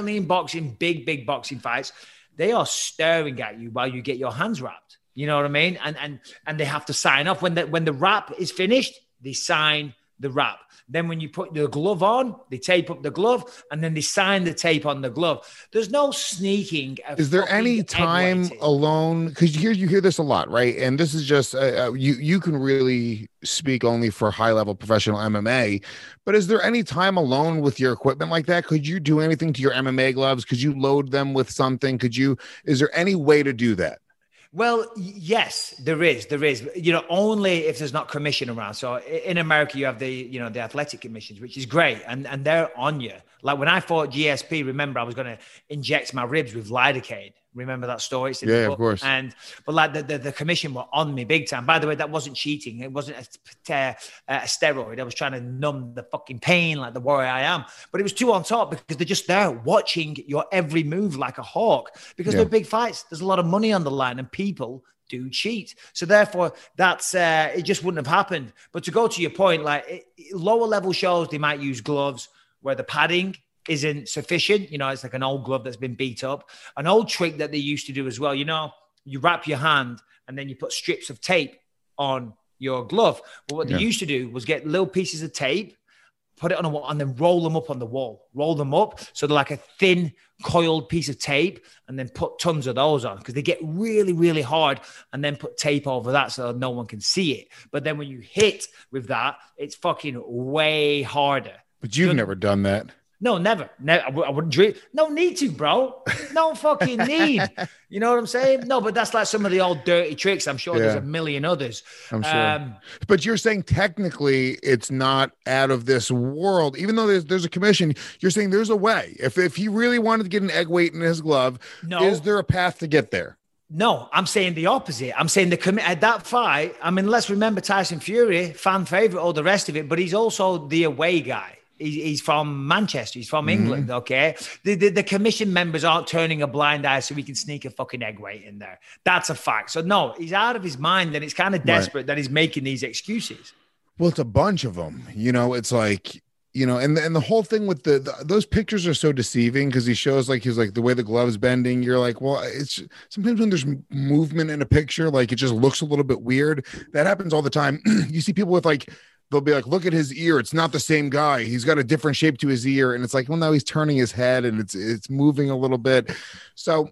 big boxing fights, they are staring at you while you get your hands wrapped. You know what I mean? And they have to sign off. When the wrap is finished, they sign the wrap. Then when you put the glove on, they tape up the glove, and then they sign the tape on the glove. There's no sneaking. Is there any time alone? Because you hear this a lot, right? And this is just you can really speak only for high-level professional MMA. But is there any time alone with your equipment like that? Could you do anything to your MMA gloves? Could you load them with something? Is there any way to do that? Well, yes, there is, you know, only if there's not commission around. So in America, you have the athletic commissions, which is great. And they're on you. Like when I fought GSP, remember, I was going to inject my ribs with lidocaine. Remember that story? It's in the book. Of course. But like the commission were on me big time. By the way, that wasn't cheating. It wasn't a steroid. I was trying to numb the fucking pain like the warrior I am. But it was two on top because they're just there watching your every move like a hawk. Because they're big fights. There's a lot of money on the line and people do cheat. So therefore, that's it just wouldn't have happened. But to go to your point, like lower level shows, they might use gloves where the padding isn't sufficient. You know, it's like an old glove that's been beat up. An old trick that they used to do as well, you know, you wrap your hand and then you put strips of tape on your glove. But what they used to do was get little pieces of tape, put it on a wall, and then roll them up on the wall. Roll them up so they're like a thin, coiled piece of tape, and then put tons of those on because they get really, really hard, and then put tape over that so no one can see it. But then when you hit with that, it's fucking way harder. But you've never done that. No, never. I wouldn't dream. No need to, bro. No fucking need. You know what I'm saying? No, but that's like some of the old dirty tricks. I'm sure there's a million others. I'm sure. But you're saying technically it's not out of this world. Even though there's a commission, you're saying there's a way. If he really wanted to get an egg weight in his glove, is there a path to get there? No, I'm saying the opposite. I'm saying at that fight, I mean, let's remember Tyson Fury, fan favorite, all the rest of it, but he's also the away guy. He's from Manchester. He's from England, okay? The commission members aren't turning a blind eye so we can sneak a fucking egg weight in there. That's a fact. So, no, he's out of his mind, and it's kind of desperate that he's making these excuses. Well, it's a bunch of them. You know, it's like, you know, and the whole thing with those pictures are so deceiving because he shows like he's like the way the glove's bending. You're like, well, it's sometimes when there's movement in a picture, like it just looks a little bit weird. That happens all the time. You see people with like, they'll be like, look at his ear. It's not the same guy. He's got a different shape to his ear. And it's like, well, now he's turning his head and it's moving a little bit. So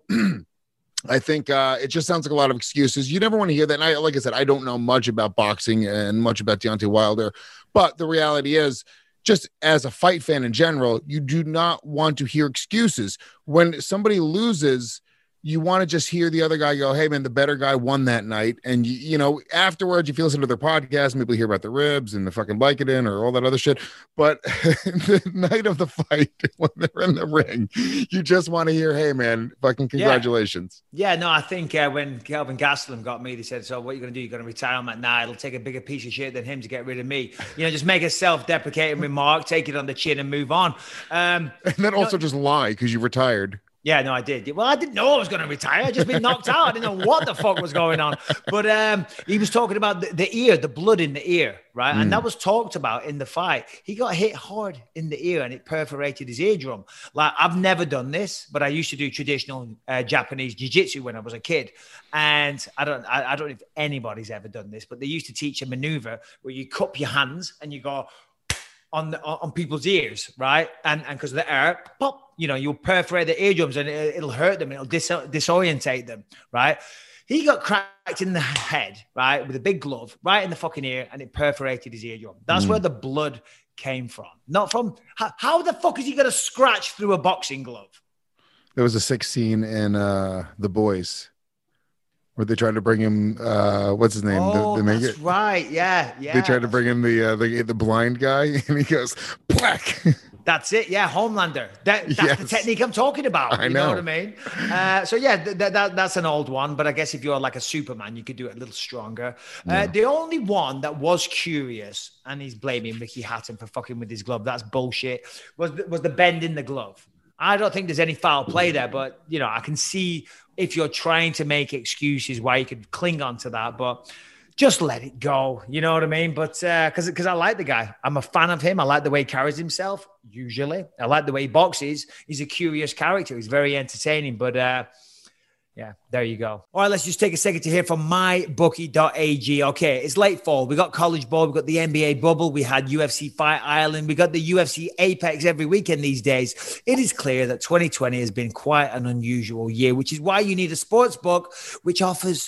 I think it just sounds like a lot of excuses. You never want to hear that. And like I said, I don't know much about boxing and much about Deontay Wilder, but the reality is, just as a fight fan in general, you do not want to hear excuses. When somebody loses, you want to just hear the other guy go, hey, man, the better guy won that night. And, you know, afterwards, if you listen to their podcast, maybe you hear about the ribs and the fucking Vicodin or all that other shit. But the night of the fight, when they're in the ring, you just want to hear, hey, man, fucking congratulations. Yeah, no, I think when Kelvin Gastelum got me, they said, so what are you going to do? You're going to retire? I'm like, nah, it'll take a bigger piece of shit than him to get rid of me. You know, just make a self-deprecating remark, take it on the chin and move on. And then also just lie because you retired. Yeah, no, I did. Well, I didn't know I was going to retire. I just been knocked out. I didn't know what the fuck was going on. But he was talking about the ear, the blood in the ear, right? And that was talked about in the fight. He got hit hard in the ear and it perforated his eardrum. Like, I've never done this, but I used to do traditional Japanese jiu-jitsu when I was a kid. And I don't know if anybody's ever done this, but they used to teach a maneuver where you cup your hands and you go on people's ears, right? And because of the air, pop, you'll perforate the eardrums and it'll hurt them. It'll disorientate them, right? He got cracked in the head, right, with a big glove, right in the fucking ear, and it perforated his eardrum. That's where the blood came from. Not from, how the fuck is he going to scratch through a boxing glove? There was a sick scene in The Boys where they tried to bring him, what's his name? Oh, that's right. Yeah. They tried to bring in the blind guy, and he goes, black. That's it. Yeah, Homelander. That's the technique I'm talking about. You know what I mean? So yeah, that's an old one. But I guess if you're like a Superman, you could do it a little stronger. The only one that was curious, and he's blaming Mickey Hatton for fucking with his glove. That's bullshit. Was the bend in the glove. I don't think there's any foul play there, but I can see if you're trying to make excuses why you could cling on to that, but just let it go. You know what I mean? But because I like the guy. I'm a fan of him. I like the way he carries himself, usually. I like the way he boxes. He's a curious character. He's very entertaining, but yeah, there you go. All right, let's just take a second to hear from mybookie.ag. Okay, it's late fall. We got college ball. We got the NBA bubble. We had UFC Fight Island. We got the UFC Apex every weekend these days. It is clear that 2020 has been quite an unusual year, which is why you need a sports book which offers,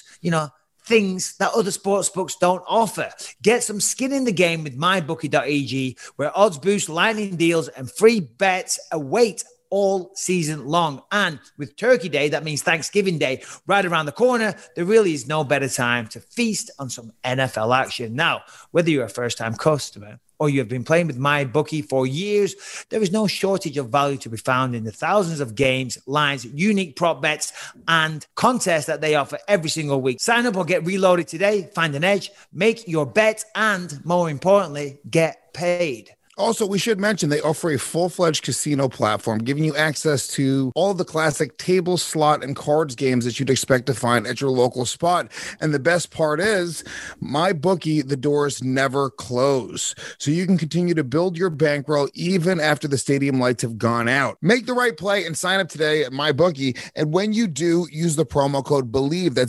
things that other sports books don't offer. Get some skin in the game with mybookie.ag, where odds boost, lightning deals, and free bets await all season long. And with Turkey Day, that means Thanksgiving Day, right around the corner, there really is no better time to feast on some NFL action. Now, whether you're a first-time customer or you have been playing with MyBookie for years, there is no shortage of value to be found in the thousands of games, lines, unique prop bets, and contests that they offer every single week. Sign up or get reloaded today, find an edge, make your bet, and more importantly, get paid. Also, we should mention they offer a full-fledged casino platform, giving you access to all the classic table, slot, and cards games that you'd expect to find at your local spot. And the best part is, MyBookie, the doors never close. So you can continue to build your bankroll even after the stadium lights have gone out. Make the right play and sign up today at MyBookie. And when you do, use the promo code BELIEVE. That's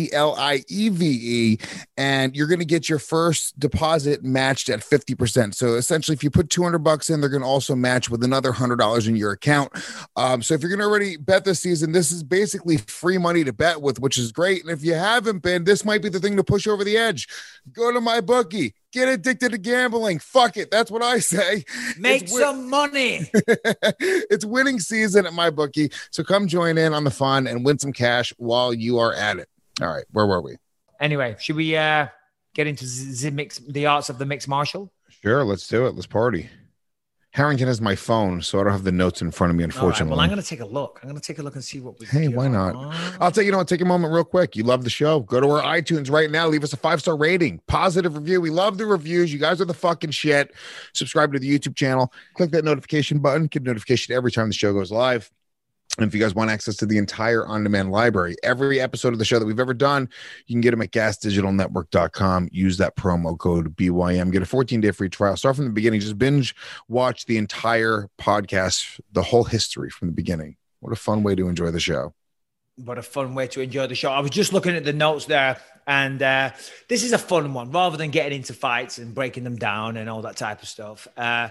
BELIEVE. And you're going to get your first deposit matched at 50%. So essentially, if you put $200 in, they're going to also match with another $100 in your account. So if you're going to already bet this season, this is basically free money to bet with, which is great. And if you haven't been, this might be the thing to push over the edge. Go to MyBookie. Get addicted to gambling. Fuck it. That's what I say. Make some money. It's winning season at MyBookie. So come join in on the fun and win some cash while you are at it. All right. Where were we? Anyway, should we get into the arts of the mixed martial? Sure, let's do it. Let's party. Harrington has my phone, so I don't have the notes in front of me, unfortunately. Right, well, I'm going to take a look. I'm going to take a look and see what we Hey, why not? I'll take take a moment real quick. You love the show. Go to our iTunes right now. Leave us a 5-star rating, positive review. We love the reviews. You guys are the fucking shit. Subscribe to the YouTube channel. Click that notification button. Get a notification every time the show goes live. And if you guys want access to the entire on-demand library, every episode of the show that we've ever done, you can get them at gasdigitalnetwork.com. Use that promo code BYM. Get a 14-day free trial. Start from the beginning. Just binge watch the entire podcast, the whole history from the beginning. What a fun way to enjoy the show. What a fun way to enjoy the show. I was just looking at the notes there, and this is a fun one. Rather than getting into fights and breaking them down and all that type of stuff,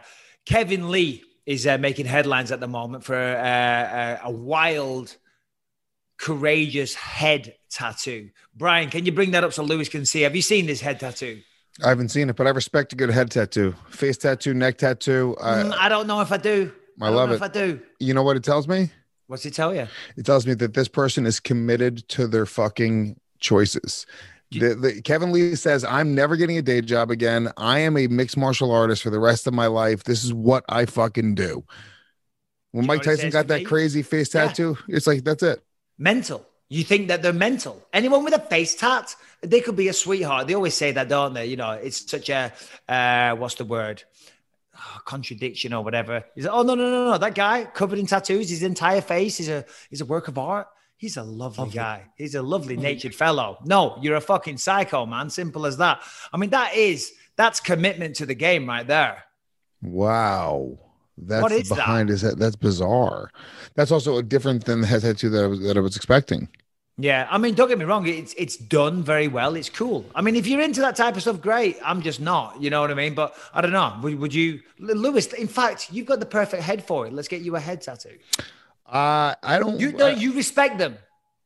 Kevin Lee is making headlines at the moment for a wild, courageous head tattoo. Brian, can you bring that up so Lewis can see? Have you seen this head tattoo? I haven't seen it, but I respect a good head tattoo. Face tattoo, neck tattoo. I don't know if I do. I love it. If I do. You know what it tells me? What's it tell you? It tells me that this person is committed to their fucking choices. Kevin Lee says, I'm never getting a day job again. I am a mixed martial artist for the rest of my life. This is what I fucking do. When Mike Tyson got that crazy face tattoo, it's like, that's it. Mental. You think that they're mental. Anyone with a face tat, they could be a sweetheart. They always say that, don't they? It's such a, what's the word? contradiction or whatever. He's like, oh, no. That guy covered in tattoos, his entire face is a work of art. He's a lovely guy. He's a lovely natured fellow. No, you're a fucking psycho, man. Simple as that. I mean, that's commitment to the game right there. Wow. That's what is behind his head. That's bizarre. That's also different than the head tattoo that I was expecting. Yeah, I mean, don't get me wrong. It's done very well. It's cool. I mean, if you're into that type of stuff, great. I'm just not. You know what I mean? But I don't know. Would you, Lewis? In fact, you've got the perfect head for it. Let's get you a head tattoo. I don't. You respect them.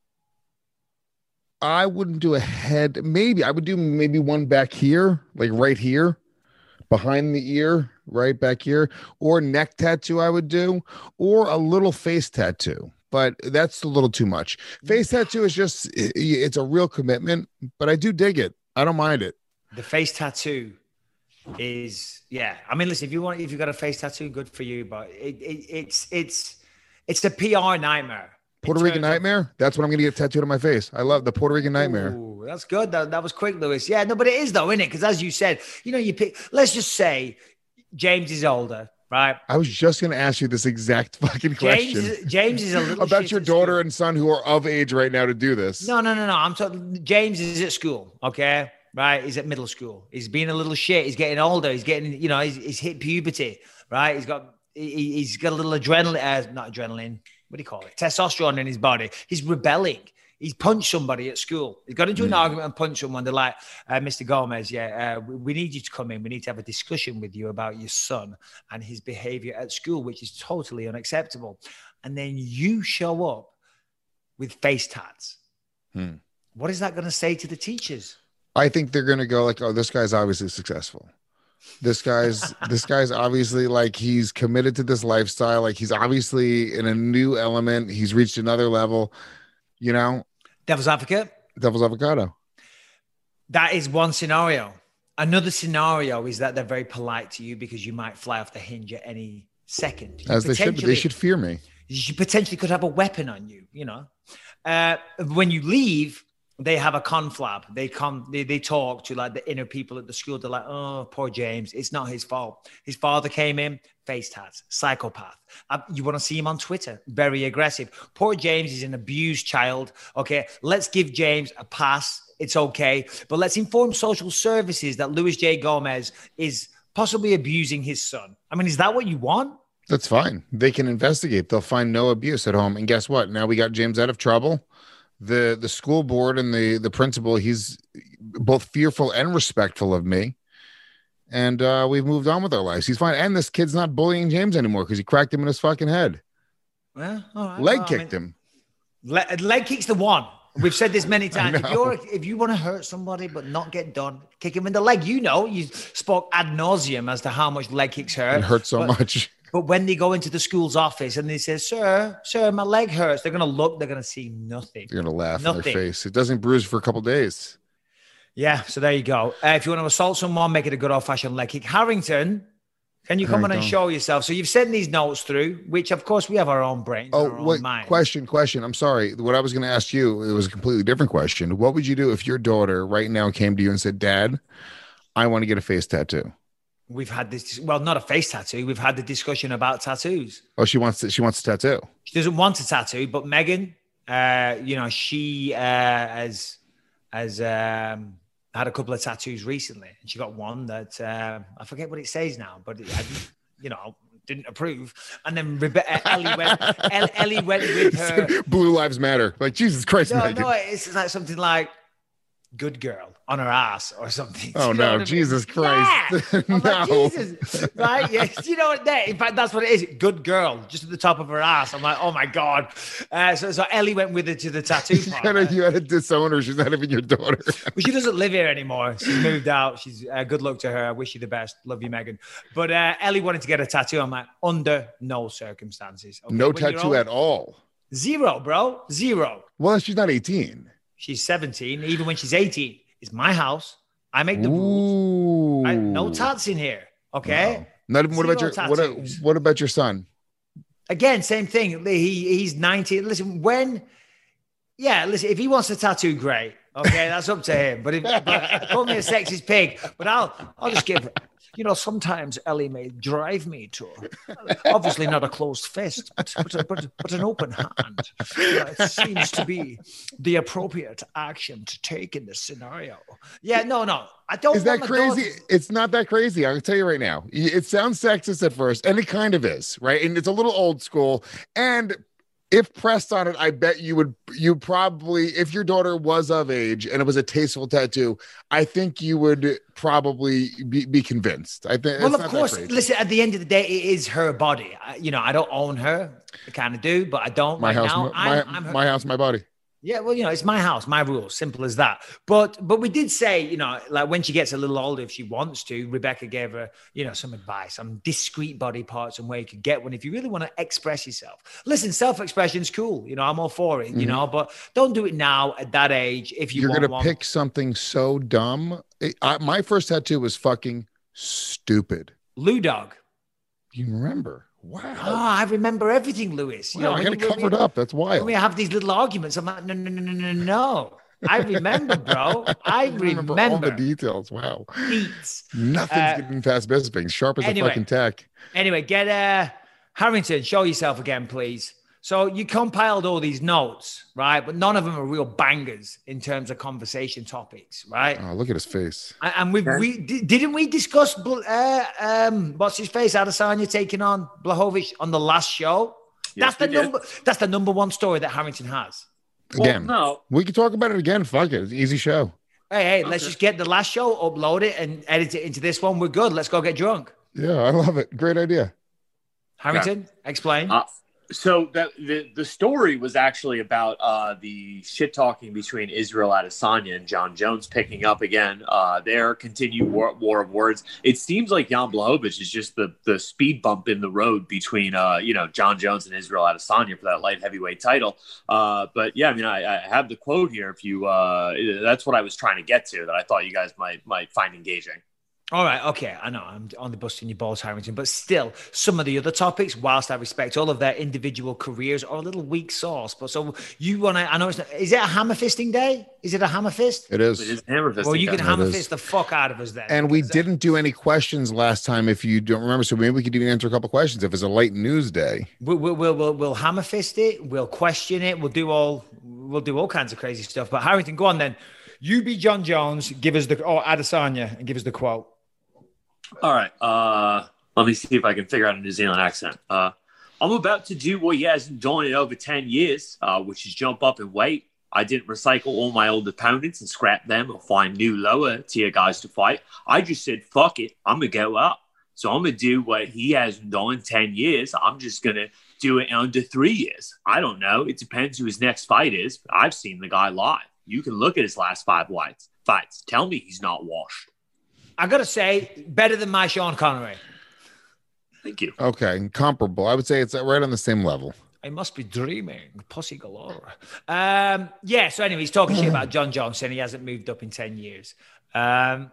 I wouldn't do a head. Maybe I would do maybe one back here, like right here, behind the ear. Right back here, or neck tattoo I would do, or a little face tattoo, but that's a little too much. Face tattoo is just, it's a real commitment, but I do dig it. I don't mind it. The face tattoo is, yeah. I mean, listen, if you've got a face tattoo, good for you, but it's a PR nightmare. Puerto Rican Nightmare? That's what I'm going to get tattooed on my face. I love the Puerto Rican Nightmare. Ooh, that's good. That was quick, Lewis. Yeah, no, but it is though, isn't it? Because as you said, you pick, let's just say, James is older, right? I was just going to ask you this exact fucking question. James is a little about your daughter and son who are of age right now to do this. No. I'm talking. James is at school, okay? Right? He's at middle school. He's being a little shit. He's getting older. He's getting, he's hit puberty, right? He's got a little adrenaline, not adrenaline. What do you call it? Testosterone in his body. He's rebelling. He's punched somebody at school. He got into an argument and punched someone. They're like, Mr. Gomez, we need you to come in. We need to have a discussion with you about your son and his behavior at school, which is totally unacceptable. And then you show up with face tats. What is that going to say to the teachers? I think they're going to go like, oh, this guy's obviously successful. This guy's obviously like, he's committed to this lifestyle. Like he's obviously in a new element. He's reached another level, Devil's advocate. Devil's avocado. That is one scenario. Another scenario is that they're very polite to you because you might fly off the hinge at any second. As they should. They should fear me. You potentially could have a weapon on you, When you leave, they have a conflab. They talk to like the inner people at the school. They're like, oh, poor James. It's not his fault. His father came in, face tats, psychopath. You want to see him on Twitter? Very aggressive. Poor James is an abused child. Okay, let's give James a pass. It's okay. But let's inform social services that Luis J. Gomez is possibly abusing his son. I mean, is that what you want? That's fine. They can investigate. They'll find no abuse at home. And guess what? Now we got James out of trouble. The school board and the principal, he's both fearful and respectful of me. And we've moved on with our lives. He's fine. And this kid's not bullying James anymore because he cracked him in his fucking head. Well, all right. Leg kicked him. Leg kick's the one. We've said this many times. If you want to hurt somebody but not get done, kick him in the leg. You spoke ad nauseum as to how much leg kicks hurt. It hurts so much. But when they go into the school's office and they say, sir, my leg hurts, they're going to look, they're going to see nothing. They're going to laugh in their face. It doesn't bruise for a couple of days. Yeah, so there you go. If you want to assault someone, make it a good old-fashioned leg kick. Harrington, can you come on and show yourself? So you've sent these notes through, which, of course, we have our own brains. Oh, wait, question. I'm sorry. What I was going to ask you, it was a completely different question. What would you do if your daughter right now came to you and said, Dad, I want to get a face tattoo? We've had this, well, not a face tattoo. We've had the discussion about tattoos. Oh, she wants a tattoo. She doesn't want a tattoo, but Megan, she has had a couple of tattoos recently, and she got one that I forget what it says now, but didn't approve. And then Ellie went with her. Blue Lives Matter. Like, Jesus Christ, no, Megan. No, it's like something like good girl on her ass or something. Oh, no, Jesus Christ. Yeah. No. Like, Jesus, right? Yeah. You know what? In fact, that's what it is. Good girl, just at the top of her ass. I'm like, oh my God. So Ellie went with her to the tattoo parlor. You had to disown her. She's not even your daughter. But she doesn't live here anymore. She's moved out. She's good luck to her. I wish you the best. Love you, Megan. But Ellie wanted to get a tattoo. I'm like, under no circumstances. Okay? No tattoo at all. Zero, bro. Zero. Well, she's not 18. She's 17. Even when she's 18, it's my house. I make the rules. No tats in here. Okay. No. What about your son? Again, same thing. He's 19. Listen, if he wants a tattoo, great. Okay, that's up to him. But call me a sexist pig. But I'll just give. Sometimes Ellie may drive me to, obviously not a closed fist, but an open hand. It seems to be the appropriate action to take in this scenario. Yeah, no, I don't. Is that crazy? It's not that crazy. I'll tell you right now. It sounds sexist at first, and it kind of is, right? And it's a little old school. And if pressed on it, I bet you probably, if your daughter was of age and it was a tasteful tattoo, I think you would probably be convinced. I think. Well, of course. Listen, at the end of the day, it is her body. I don't own her. I kind of do, but I don't. My house, my house, my body. Yeah, well, it's my house, my rules, simple as that. But we did say, like when she gets a little older, if she wants to, Rebecca gave her, some advice on discrete body parts and where you could get one if you really want to express yourself. Listen, self-expression's cool. I'm all for it, but don't do it now at that age if you're going to pick something so dumb. My first tattoo was fucking stupid. Lou Dog. You remember? Wow. Oh, I remember everything, Lewis. I got it covered up. That's wild. We have these little arguments. I'm like, no. I remember, bro. I remember all the details. Wow. Beats. Nothing's getting past Bisping. Sharp as a fucking tack. Anyway, get Harrington, show yourself again, please. So you compiled all these notes, right? But none of them are real bangers in terms of conversation topics, right? Oh, look at his face. And didn't we discuss what's his face, Adesanya taking on Blachowicz on the last show? Yes, that's the number one story that Harrington has. Again, we can talk about it again. Fuck it. It's an easy show. Hey, let's just get the last show, upload it, and edit it into this one. We're good. Let's go get drunk. Yeah, I love it. Great idea. Harrington, explain. So the story was actually about the shit talking between Israel Adesanya and John Jones picking up again. Their continued war of words. It seems like Jan Blachowicz is just the speed bump in the road between John Jones and Israel Adesanya for that light heavyweight title. But yeah, I mean, I have the quote here. If you that's what I was trying to get to, that I thought you guys might find engaging. All right, okay, I know I'm only busting your balls, Harrington, but still, some of the other topics, whilst I respect all of their individual careers, are a little weak sauce. But so you want to, I know is it a hammer fisting day? Is it a hammer fist? It is. It is hammer fisting. Well, you can hammer fist the fuck out of us then. And we didn't do any questions last time, if you don't remember, so maybe we could even answer a couple questions if it's a late news day. We'll hammer fist it. We'll question it. We'll do all kinds of crazy stuff. But Harrington, go on then. You be John Jones. Give us Adesanya, and give us the quote. All right. Let me see if I can figure out a New Zealand accent. I'm about to do what he hasn't done in over 10 years, which is jump up in weight. I didn't recycle all my old opponents and scrap them or find new lower tier guys to fight. I just said, fuck it. I'm going to go up. So I'm going to do what he hasn't done in 10 years. I'm just going to do it under 3 years. I don't know. It depends who his next fight is. I've seen the guy live. You can look at his last 5 fights. Tell me he's not washed. I got to say, better than my Sean Connery. Thank you. Okay, comparable. I would say it's right on the same level. I must be dreaming. Pussy galore. Yeah, so anyway, he's talking shit about John Jones, saying he hasn't moved up in 10 years. He kind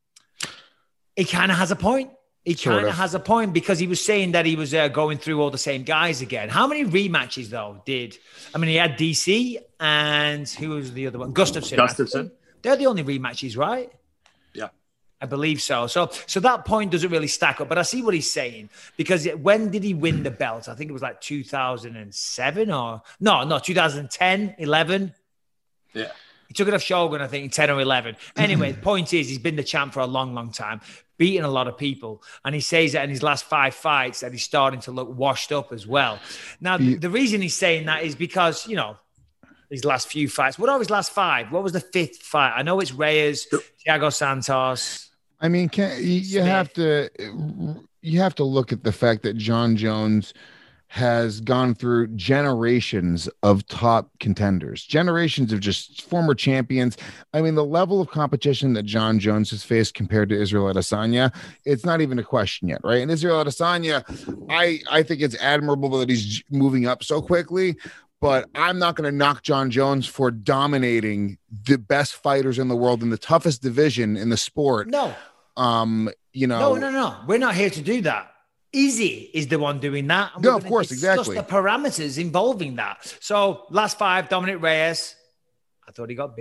of has a point. He kind of has a point because he was saying that he was going through all the same guys again. How many rematches, though, he had DC and who was the other one? Gustafsson. They're the only rematches, right? I believe so. So that point doesn't really stack up, but I see what he's saying because when did he win the belt? I think it was like 2007 or no, 2010, 11. Yeah. He took it off Shogun, I think, in 10 or 11. Anyway, the point is he's been the champ for a long, long time, beating a lot of people. And he says that in his last 5 fights that he's starting to look washed up as well. Now, the reason he's saying that is because, his last few fights. What are his last 5? What was the 5th fight? I know it's Reyes, Thiago Santos. I mean, you have to look at the fact that John Jones has gone through generations of top contenders, generations of just former champions. I mean, the level of competition that John Jones has faced compared to Israel Adesanya, it's not even a question yet, right? And Israel Adesanya, I think it's admirable that he's moving up so quickly. But I'm not going to knock John Jones for dominating the best fighters in the world in the toughest division in the sport. No. No. We're not here to do that. Izzy is the one doing that. No, of course, exactly. The parameters involving that. So last 5, Dominic Reyes. I thought he got beat.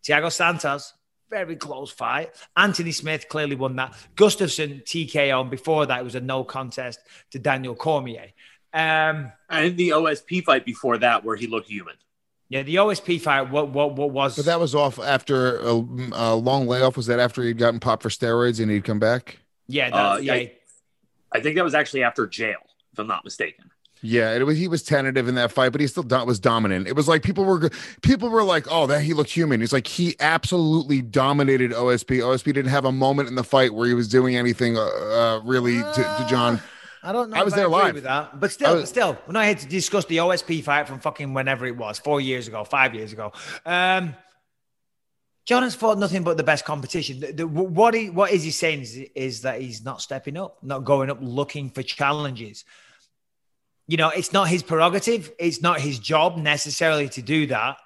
Thiago Santos, very close fight. Anthony Smith clearly won that. Gustafsson, TKO. And before that, it was a no contest to Daniel Cormier. And the OSP fight before that, where he looked human. Yeah, the OSP fight, what was... But that was off after a long layoff. Was that after he'd gotten popped for steroids and he'd come back? Yeah, I think that was actually after jail, if I'm not mistaken. Yeah, he was tentative in that fight, but he still was dominant. It was like people were like, "Oh, that he looked human." He's like, he absolutely dominated OSP. OSP didn't have a moment in the fight where he was doing anything really to John. I don't know. I was there live with that, but still, we're not here to discuss the OSP fight from fucking whenever it was, 4 years ago, 5 years ago. John has fought nothing but the best competition. What is he saying is that he's not stepping up, not going up, looking for challenges. You know, it's not his prerogative. It's not his job necessarily to do that.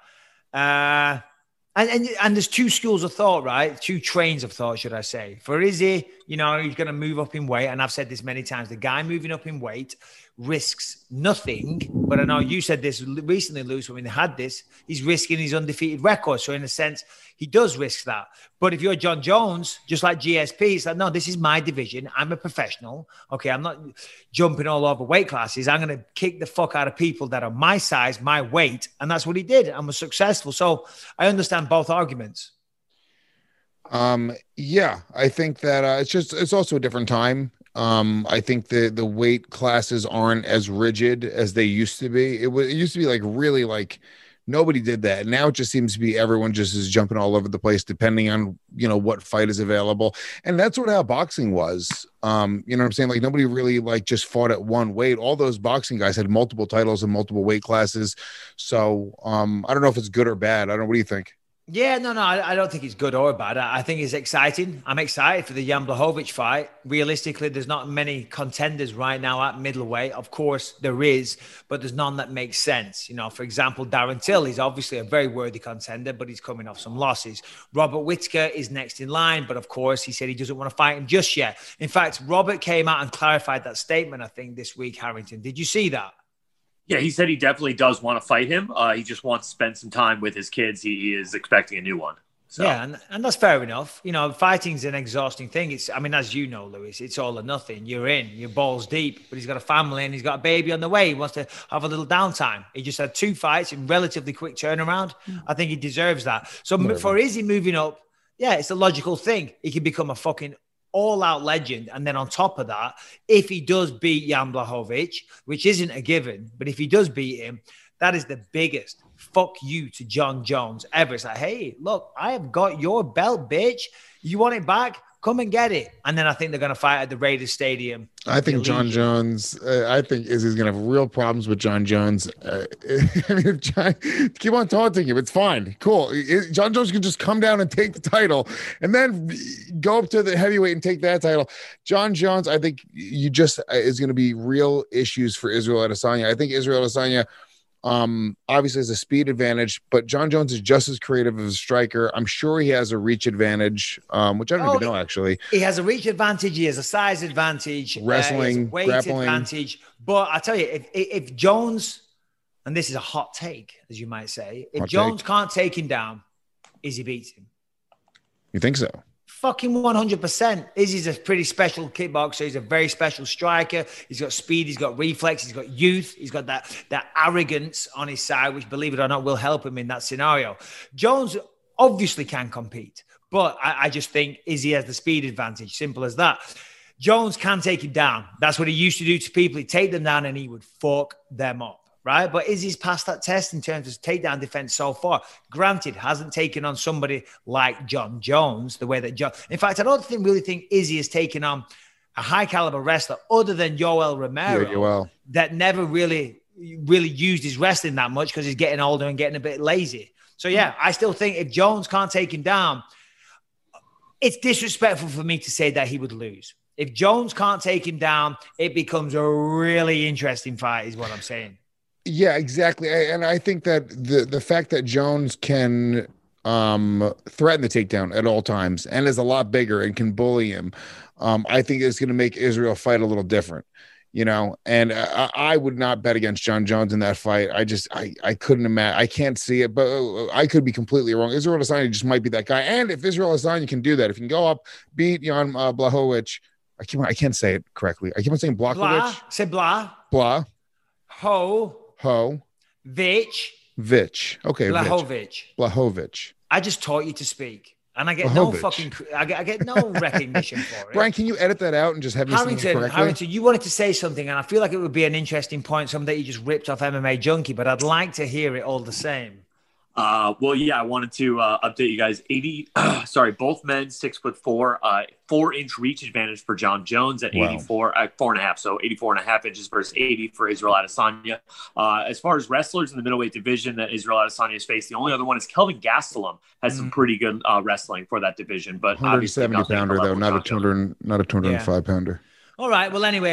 And there's two schools of thought, right? Two trains of thought, should I say. For Izzy, you know, he's going to move up in weight. And I've said this many times. The guy moving up in weight risks nothing. But I know you said this recently, Lewis, when we had this. He's risking his undefeated record. So in a sense, he does risk that. But if you're John Jones, just like GSP, it's like, no, this is my division. I'm a professional. Okay, I'm not jumping all over weight classes. I'm going to kick the fuck out of people that are my size, my weight. And that's what he did and was successful. So I understand both arguments. Yeah, I think that it's also a different time. I think the weight classes aren't as rigid as they used to be. It used to be like really like nobody did that. Now it just seems to be everyone just is jumping all over the place depending on, you know, what fight is available. And that's how boxing was. You know what I'm saying? Like nobody really like just fought at one weight. All those boxing guys had multiple titles and multiple weight classes. So I don't know if it's good or bad. I don't know. What do you think? Yeah, no, I don't think it's good or bad. I think it's exciting. I'm excited for the Jan Blachowicz fight. Realistically, there's not many contenders right now at middleweight. Of course, there is, but there's none that makes sense. You know, for example, Darren Till is obviously a very worthy contender, but he's coming off some losses. Robert Whittaker is next in line, but of course, he said he doesn't want to fight him just yet. In fact, Robert came out and clarified that statement, I think, this week, Harrington. Did you see that? Yeah, he said he definitely does want to fight him. He just wants to spend some time with his kids. He is expecting a new one. So. Yeah, and that's fair enough. You know, fighting's an exhausting thing. I mean, as you know, Lewis, it's all or nothing. You're in, you're balls deep, but he's got a family and he's got a baby on the way. He wants to have a little downtime. He just had 2 fights in relatively quick turnaround. I think he deserves that. So for Izzy moving up, yeah, it's a logical thing. He can become a fucking all-out legend. And then on top of that, if he does beat Jan Blachowicz, which isn't a given, but if he does beat him, that is the biggest fuck you to John Jones ever. It's like, hey, look, I have got your belt, bitch. You want it back? Come and get it. And then I think they're going to fight at the Raiders Stadium. I think John Jones, I think Izzy's going to have real problems with John Jones. I mean, if John, keep on taunting him. It's fine. Cool. John Jones can just come down and take the title and then go up to the heavyweight and take that title. John Jones, I think is going to be real issues for Israel Adesanya. I think Israel Adesanya obviously has a speed advantage, but John Jones is just as creative as a striker. I'm sure he has a reach advantage, which I don't even know actually. He has a reach advantage, he has a size advantage, wrestling, weight grappling advantage. But I tell you, if Jones, and this is a hot take, as you might say, if Jones can't take him down, Izzy beats him. You think so? Fucking 100%. Izzy's a pretty special kickboxer. He's a very special striker. He's got speed. He's got reflex. He's got youth. He's got that arrogance on his side, which, believe it or not, will help him in that scenario. Jones obviously can compete, but I just think Izzy has the speed advantage. Simple as that. Jones can take him down. That's what he used to do to people. He'd take them down and he would fuck them up. Right. But Izzy's passed that test in terms of takedown defense so far. Granted, hasn't taken on somebody like John Jones the way that John. In fact, I don't really think Izzy has taken on a high caliber wrestler other than Yoel Romero that never really used his wrestling that much because he's getting older and getting a bit lazy. So, yeah, I still think if Jones can't take him down, it's disrespectful for me to say that he would lose. If Jones can't take him down, it becomes a really interesting fight is what I'm saying. Yeah, exactly. And I think that the fact that Jones can threaten the takedown at all times and is a lot bigger and can bully him, I think it's going to make Israel fight a little different. you know, and I would not bet against John Jones in that fight. I couldn't imagine. I can't see it, but I could be completely wrong. Israel Adesanya just might be that guy. And if Israel Adesanya can do that, if he can go up, beat Jan Blachowicz, I can't say it correctly. I keep on saying Blachowicz. Blah. Say blah. Blah. Ho. Vich. Okay. Blachowicz. I just taught you to speak. And I get no fucking, I get no recognition for it. Brian, can you edit that out and just have me say it correctly? Harrington, you wanted to say something, and I feel like it would be an interesting point, something that you just ripped off MMA Junkie, but I'd like to hear it all the same. Well, yeah, I wanted to update you guys. Both men 6'4", 4-inch reach advantage for John Jones at 4.5. So 84.5 inches versus 80 for Israel Adesanya. As far as wrestlers in the middleweight division that Israel Adesanya has faced, the only other one is Kelvin Gastelum. Has some pretty good wrestling for that division, but 170 pounder though, not a 205 pounder. All right. Well, anyway,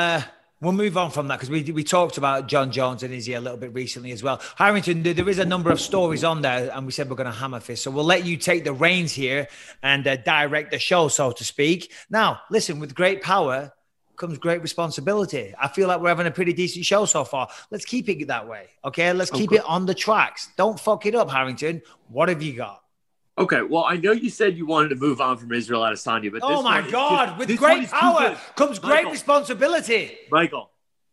we'll move on from that because we talked about John Jones and Izzy a little bit recently as well. Harrington, there is a number of stories on there, and we said we're going to hammer fist. So we'll let you take the reins here and direct the show, so to speak. Now, listen, with great power comes great responsibility. I feel like we're having a pretty decent show so far. Let's keep it that way, okay? Let's keep it on the tracks. Don't fuck it up, Harrington. What have you got? Okay, well, I know you said you wanted to move on from Israel Adesanya, but oh my God, with great power comes great responsibility. Michael,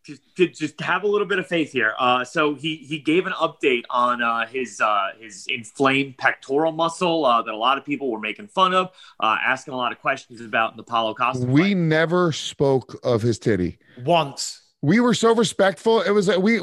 just have a little bit of faith here. So he gave an update on his inflamed pectoral muscle that a lot of people were making fun of, asking a lot of questions about in the Paulo Costa We fight. never spoke of his titty once. We were so respectful. It was we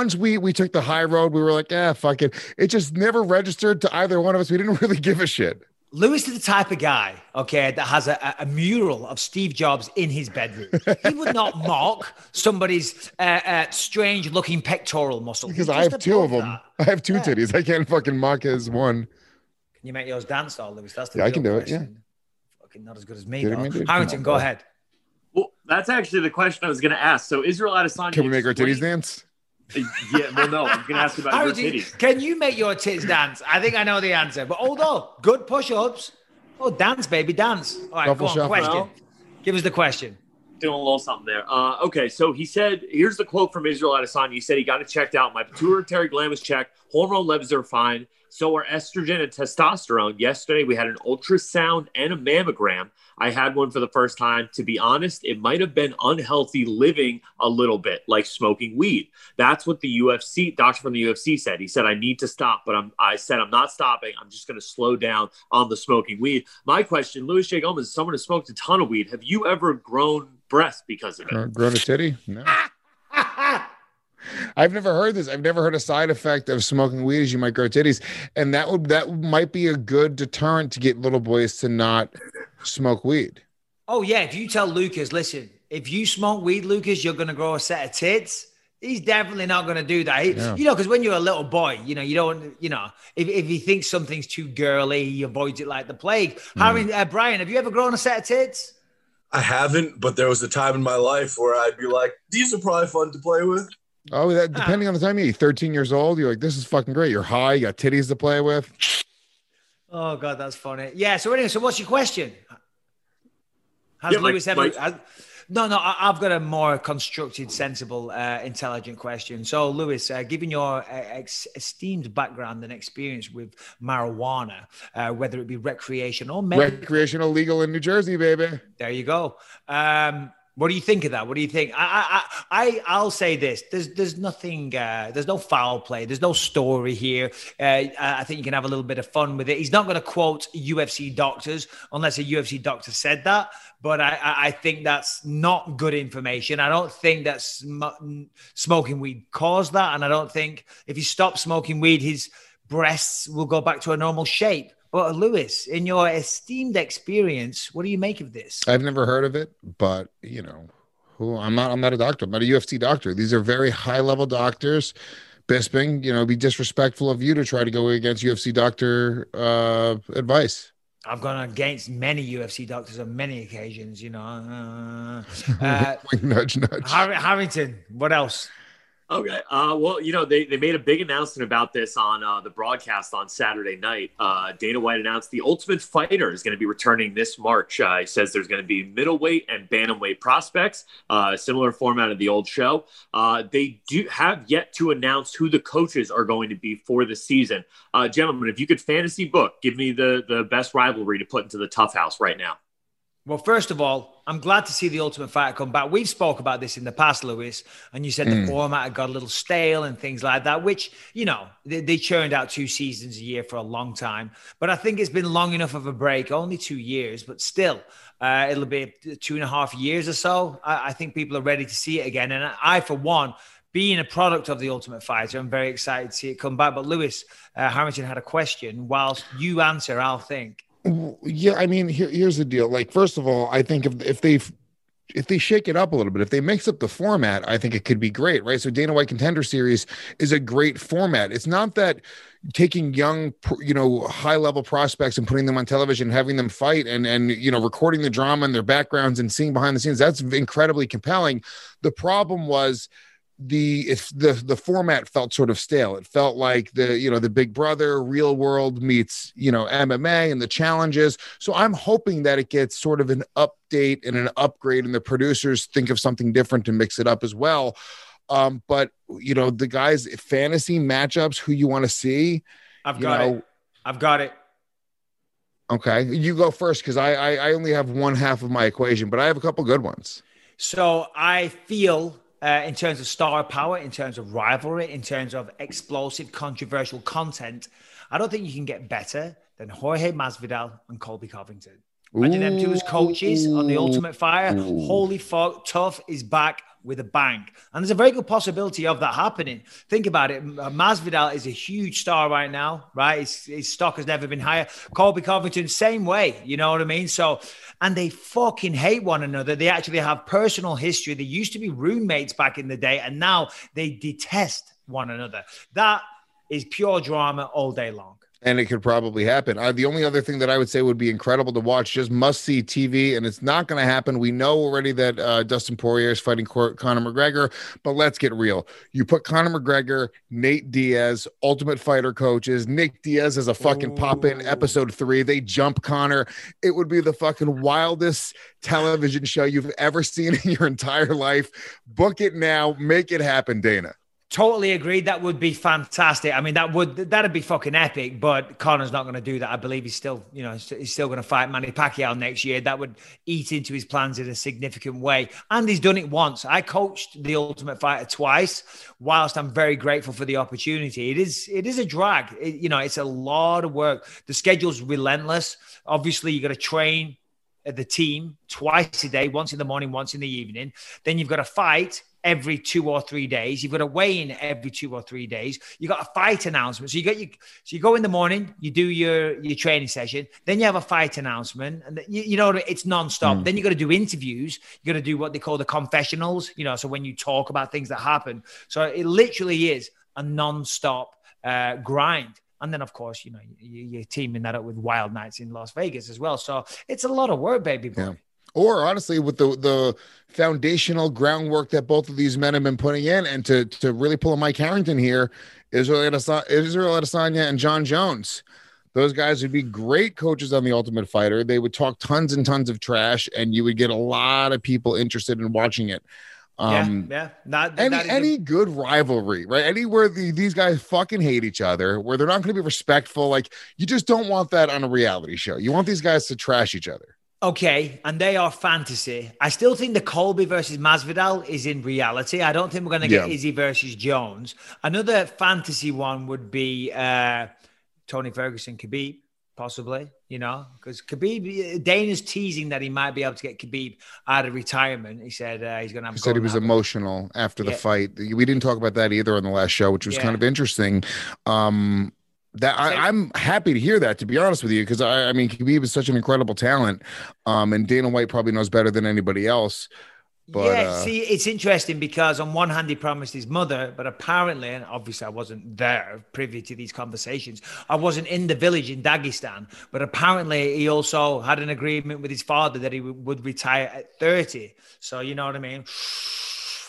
took the high road. We were like, fuck it. It just never registered to either one of us. We didn't really give a shit. Lewis is the type of guy, okay, that has a mural of Steve Jobs in his bedroom. He would not mock somebody's strange-looking pectoral muscle. Because I have two of them. I have two titties. I can't fucking mock his one. Can you make yours dance, though, Lewis? That's the I can do question. it, yeah. Fucking not as good as me, though. Harrington, go ahead. Well, that's actually the question I was going to ask. So Israel Adesanya... Can we make our titties dance? Yeah, well, no. I'm going to ask about your titties. Can you make your tits dance? I think I know the answer. But hold on. Good push-ups. Oh, dance, baby, dance. All right, go on. Question. Give us the question. Doing a little something there. Okay, so he said, here's the quote from Israel Adesanya. He said he got it checked out. My pituitary gland was checked. Hormone levels are fine. So are estrogen and testosterone. Yesterday, we had an ultrasound and a mammogram. I had one for the first time. To be honest, it might have been unhealthy living a little bit, like smoking weed. That's what the doctor from the UFC said. He said, I need to stop, but I said, I'm not stopping. I'm just going to slow down on the smoking weed. My question, Luis J. Gomez is someone who smoked a ton of weed. Have you ever grown breasts because of it? Grown a titty? No. I've never heard this. I've never heard a side effect of smoking weed is you might grow titties. And that might be a good deterrent to get little boys to not smoke weed. Oh, yeah. If you tell Lucas, listen, if you smoke weed, Lucas, you're going to grow a set of tits. He's definitely not going to do that. You know, because when you're a little boy, you don't, if he thinks something's too girly, he avoids it like the plague. Brian, have you ever grown a set of tits? I haven't, but there was a time in my life where I'd be like, these are probably fun to play with. Oh, that depending on the time you're 13 years old, you're like, this is fucking great. You're high, you got titties to play with. Oh, God, that's funny. Yeah, so anyway, so what's your question? Has Lewis ever... No, I've got a more constructed, sensible, intelligent question. So, Lewis, given your esteemed background and experience with marijuana, whether it be recreational or medical... Recreational legal in New Jersey, baby. There you go. What do you think of that? What do you think? I'll say this. There's nothing, there's no foul play. There's no story here. I think you can have a little bit of fun with it. He's not going to quote UFC doctors unless a UFC doctor said that. But I think that's not good information. I don't think that smoking weed caused that. And I don't think if he stops smoking weed, his breasts will go back to a normal shape. But Lewis, in your esteemed experience, what do you make of this? I've never heard of it, but I'm not a doctor. I'm not a UFC doctor. These are very high-level doctors. Bisping, it'd be disrespectful of you to try to go against UFC doctor advice. I've gone against many UFC doctors on many occasions, Nudge, nudge. Harrington, what else? Okay. Well, they made a big announcement about this on the broadcast on Saturday night. Dana White announced the Ultimate Fighter is going to be returning this March. He says there's going to be middleweight and bantamweight prospects, similar format of the old show. They do have yet to announce who the coaches are going to be for the season. Gentlemen, if you could fantasy book, give me the best rivalry to put into the Tough House right now. Well, first of all, I'm glad to see the Ultimate Fighter come back. We've spoke about this in the past, Lewis, and you said the format had got a little stale and things like that, which, they churned out 2 seasons a year for a long time. But I think it's been long enough of a break, only 2 years, but still, it'll be 2.5 years or so. I think people are ready to see it again. And I, for one, being a product of the Ultimate Fighter, I'm very excited to see it come back. But Lewis, Harrington had a question. Whilst you answer, I'll think. Yeah, I mean, here's the deal. Like, first of all, I think if they shake it up a little bit, if they mix up the format, I think it could be great, right? So Dana White Contender Series is a great format. It's not that taking young, high-level prospects and putting them on television, having them fight and recording the drama and their backgrounds and seeing behind the scenes. That's incredibly compelling. The problem was the format felt sort of stale. It felt like the Big Brother Real World meets MMA and the challenges. So I'm hoping that it gets sort of an update and an upgrade, and the producers think of something different to mix it up as well. But the guys, fantasy matchups, who you want to see? I've got it. Okay, you go first, because I only have one half of my equation, but I have a couple good ones. So I feel, in terms of star power, in terms of rivalry, in terms of explosive, controversial content, I don't think you can get better than Jorge Masvidal and Colby Covington. Imagine them two as coaches on the Ultimate Fighter. Holy fuck, Tough is back with a bang. And there's a very good possibility of that happening. Think about it. Masvidal is a huge star right now, right? His stock has never been higher. Colby Covington, same way. You know what I mean? So, and they fucking hate one another. They actually have personal history. They used to be roommates back in the day, and now they detest one another. That is pure drama all day long. And it could probably happen. The only other thing that I would say would be incredible to watch, just must-see TV, and it's not going to happen. We know already that Dustin Poirier is fighting Conor McGregor, but let's get real. You put Conor McGregor, Nate Diaz, Ultimate Fighter coaches. Nick Diaz is a fucking pop-in episode 3. They jump Conor. It would be the fucking wildest television show you've ever seen in your entire life. Book it now. Make it happen, Dana. Totally agreed. That would be fantastic. I mean, that'd be fucking epic, but Conor's not going to do that. I believe he's still going to fight Manny Pacquiao next year. That would eat into his plans in a significant way. And he's done it once. I coached the Ultimate Fighter twice. Whilst I'm very grateful for the opportunity, it is a drag. It's a lot of work. The schedule's relentless. Obviously, you got to train the team twice a day, once in the morning, once in the evening. Then you've got to fight every 2 or 3 days. You've got to weigh in every 2 or 3 days. You got a fight announcement. So you go in the morning, you do your training session, then you have a fight announcement, and it's nonstop. Then you got to do interviews. You got to do what they call the confessionals. So when you talk about things that happen, so it literally is a nonstop grind. And then, of course, you're teaming that up with Wild Nights in Las Vegas as well. So it's a lot of work, baby boy. Yeah. Or honestly, with the foundational groundwork that both of these men have been putting in, and to really pull a Mike Harrington here, Israel Adesanya and John Jones. Those guys would be great coaches on the Ultimate Fighter. They would talk tons and tons of trash, and you would get a lot of people interested in watching it. Any good rivalry, right? Anywhere these guys fucking hate each other, where they're not going to be respectful. Like, you just don't want that on a reality show. You want these guys to trash each other. Okay, and they are fantasy. I still think the Colby versus Masvidal is in reality. I don't think we're going to get Izzy versus Jones. Another fantasy one would be Tony Ferguson, Khabib, possibly, because Khabib, Dana's teasing that he might be able to get Khabib out of retirement. He said he's going to have. He said he was emotional after the fight. We didn't talk about that either on the last show, which was kind of interesting. I'm happy to hear that, to be honest with you, because I mean, Khabib is such an incredible talent, and Dana White probably knows better than anybody else. But, see, it's interesting because on one hand he promised his mother, but apparently, and obviously I wasn't there privy to these conversations, I wasn't in the village in Dagestan, but apparently he also had an agreement with his father that he would retire at 30. So you know what I mean?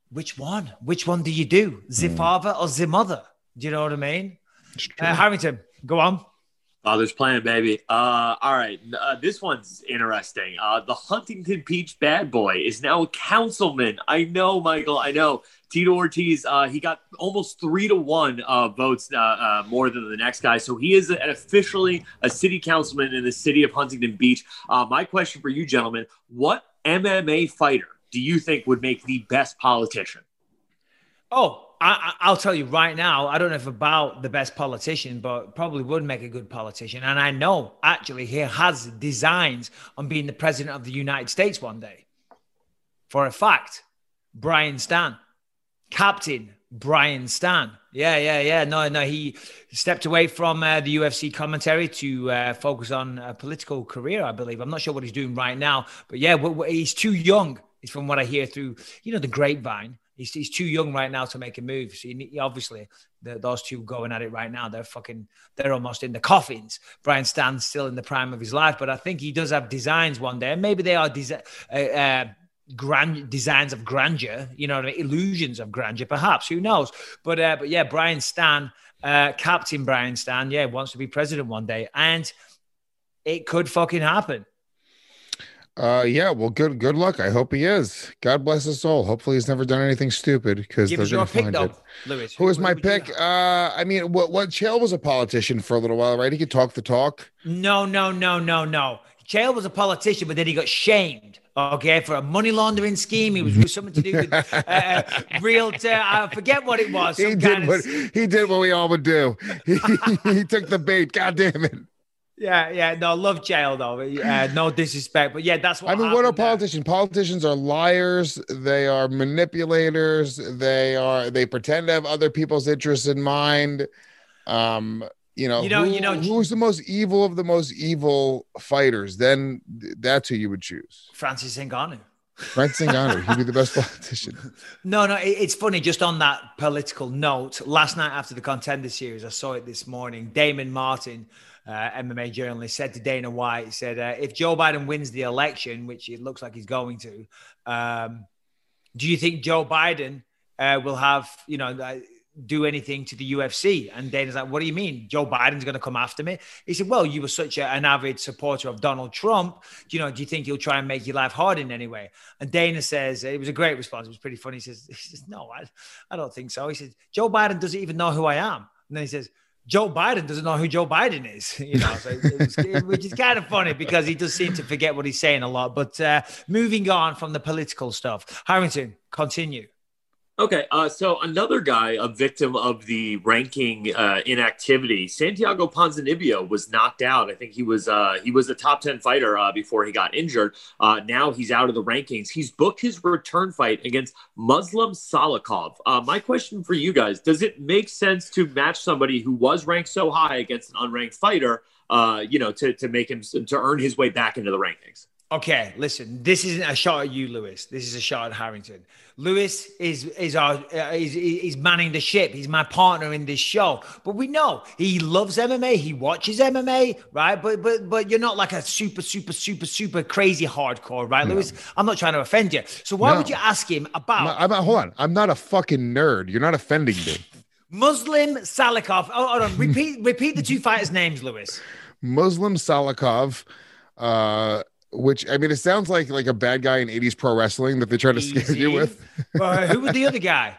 which one? Which one do you do? The father or the mother? Do you know what I mean? Harrington, go on. Father's plan, baby. All right. This one's interesting. The Huntington Beach bad boy is now a councilman. I know, Michael. I know. Tito Ortiz, he got almost 3-1 votes more than the next guy. So he is officially a city councilman in the city of Huntington Beach. My question for you, gentlemen, what MMA fighter do you think would make the best politician? Oh, I'll tell you right now, I don't know if about the best politician, but probably would make a good politician. And I know actually he has designs on being the president of the United States one day. For a fact, Brian Stan, Captain Brian Stan. Yeah. No, he stepped away from the UFC commentary to focus on a political career, I believe. I'm not sure what he's doing right now, but yeah, he's too young. It's from what I hear through, the grapevine. He's too young right now to make a move. So obviously, those two going at it right now, they're almost in the coffins. Brian Stan's still in the prime of his life, but I think he does have designs one day. And maybe they are grand designs of grandeur, illusions of grandeur, perhaps. Who knows? But yeah, Brian Stan, Captain Brian Stan, wants to be president one day. And it could fucking happen. Well, good luck. I hope he is. God bless his soul. Hopefully he's never done anything stupid because they're going to find it. Lewis, who is my pick? I mean, what Chael was a politician for a little while, right? He could talk the talk. No. Chael was a politician, but then he got shamed. Okay, for a money laundering scheme. He was something to do with I forget what it was. He did what we all would do. He took the bait. God damn it. Yeah. No, love Chael though. No disrespect, but yeah, that's what I mean. What are politicians? Politicians are liars. They are manipulators. They pretend to have other people's interests in mind. Who's the most evil of the most evil fighters? Then that's who you would choose. Francis Ngannou. He'd be the best politician. No, it's funny. Just on that political note, last night after the Contender Series, I saw it this morning. Damon Martin, MMA journalist, said to Dana White, if Joe Biden wins the election, which it looks like he's going to, do you think Joe Biden will have, do anything to the UFC? And Dana's like, what do you mean? Joe Biden's going to come after me? He said, well, you were such an avid supporter of Donald Trump. Do you think he'll try and make your life hard in any way? And Dana says, it was a great response. It was pretty funny. He says, no, I don't think so. He says, Joe Biden doesn't even know who I am. And then he says, Joe Biden doesn't know who Joe Biden is, which is kind of funny because he does seem to forget what he's saying a lot. But moving on from the political stuff, Harrington, continue. Okay, so another guy, a victim of the ranking inactivity, Santiago Ponzinibbio was knocked out. I think he was a top 10 fighter before he got injured. Now he's out of the rankings. He's booked his return fight against Muslim Salikov. My question for you guys, does it make sense to match somebody who was ranked so high against an unranked fighter, to make him to earn his way back into the rankings? Okay, listen, this isn't a shot at you, Lewis. This is a shot at Harrington. Lewis is manning the ship. He's my partner in this show. But we know he loves MMA. He watches MMA, right? But you're not like a super crazy hardcore, right, no. Lewis? I'm not trying to offend you. So why would you ask him about... hold on. I'm not a fucking nerd. You're not offending me. Muslim Salikov. Oh, hold on. Repeat the two fighters' names, Lewis. Muslim Salikov, which, I mean, it sounds like a bad guy in 80s pro wrestling that they try to scare you with. Who was the other guy?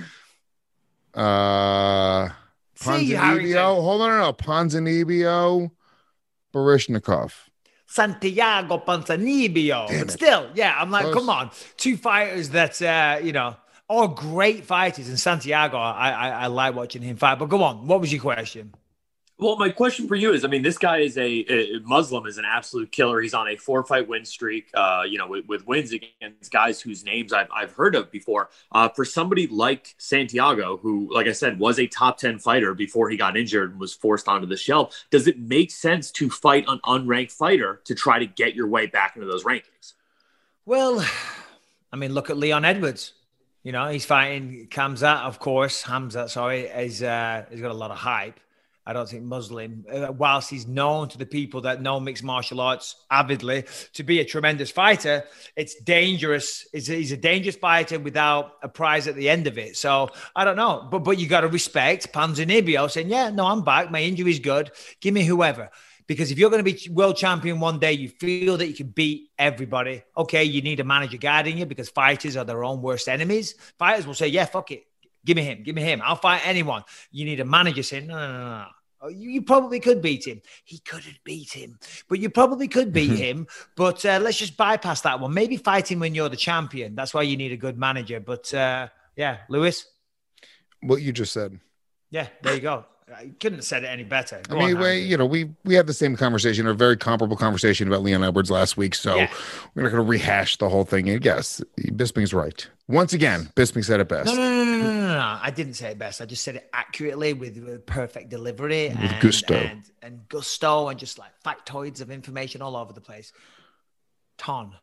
Ponzinibbio. Hold on, no. Ponzinibbio, Baryshnikov. Santiago Ponzinibbio. But still, yeah, I'm like, come on. Two fighters that, are great fighters. And Santiago, I like watching him fight. But go on. What was your question? Well, my question for you is, I mean, this guy is a Muslim, is an absolute killer. He's on a 4-fight win streak, with wins against guys whose names I've heard of before. For somebody like Santiago, who, like I said, was a top 10 fighter before he got injured and was forced onto the shelf, does it make sense to fight an unranked fighter to try to get your way back into those rankings? Well, I mean, look at Leon Edwards. He's fighting Hamzat, of course. He's got a lot of hype. I don't think Muslim, whilst he's known to the people that know mixed martial arts avidly to be a tremendous fighter, it's dangerous. He's a dangerous fighter without a prize at the end of it. So I don't know, but you got to respect Ponzinibbio saying, yeah, no, I'm back. My injury's good. Give me whoever. Because if you're going to be world champion one day, you feel that you can beat everybody. Okay, you need a manager guiding you because fighters are their own worst enemies. Fighters will say, yeah, fuck it. Give me him. I'll fight anyone. You need a manager saying, no. You probably could beat him. He couldn't beat him, but you probably could beat him. But let's just bypass that one. Maybe fight him when you're the champion. That's why you need a good manager. But yeah, Lewis. What you just said. Yeah, there you go. I couldn't have said it any better. We had the same conversation, a very comparable conversation about Leon Edwards last week. So we're not going to rehash the whole thing. And yes, Bisping's right. Once again, Bisping said it best. No. I didn't say it best. I just said it accurately with perfect delivery and gusto. And gusto and just like factoids of information all over the place. Ton.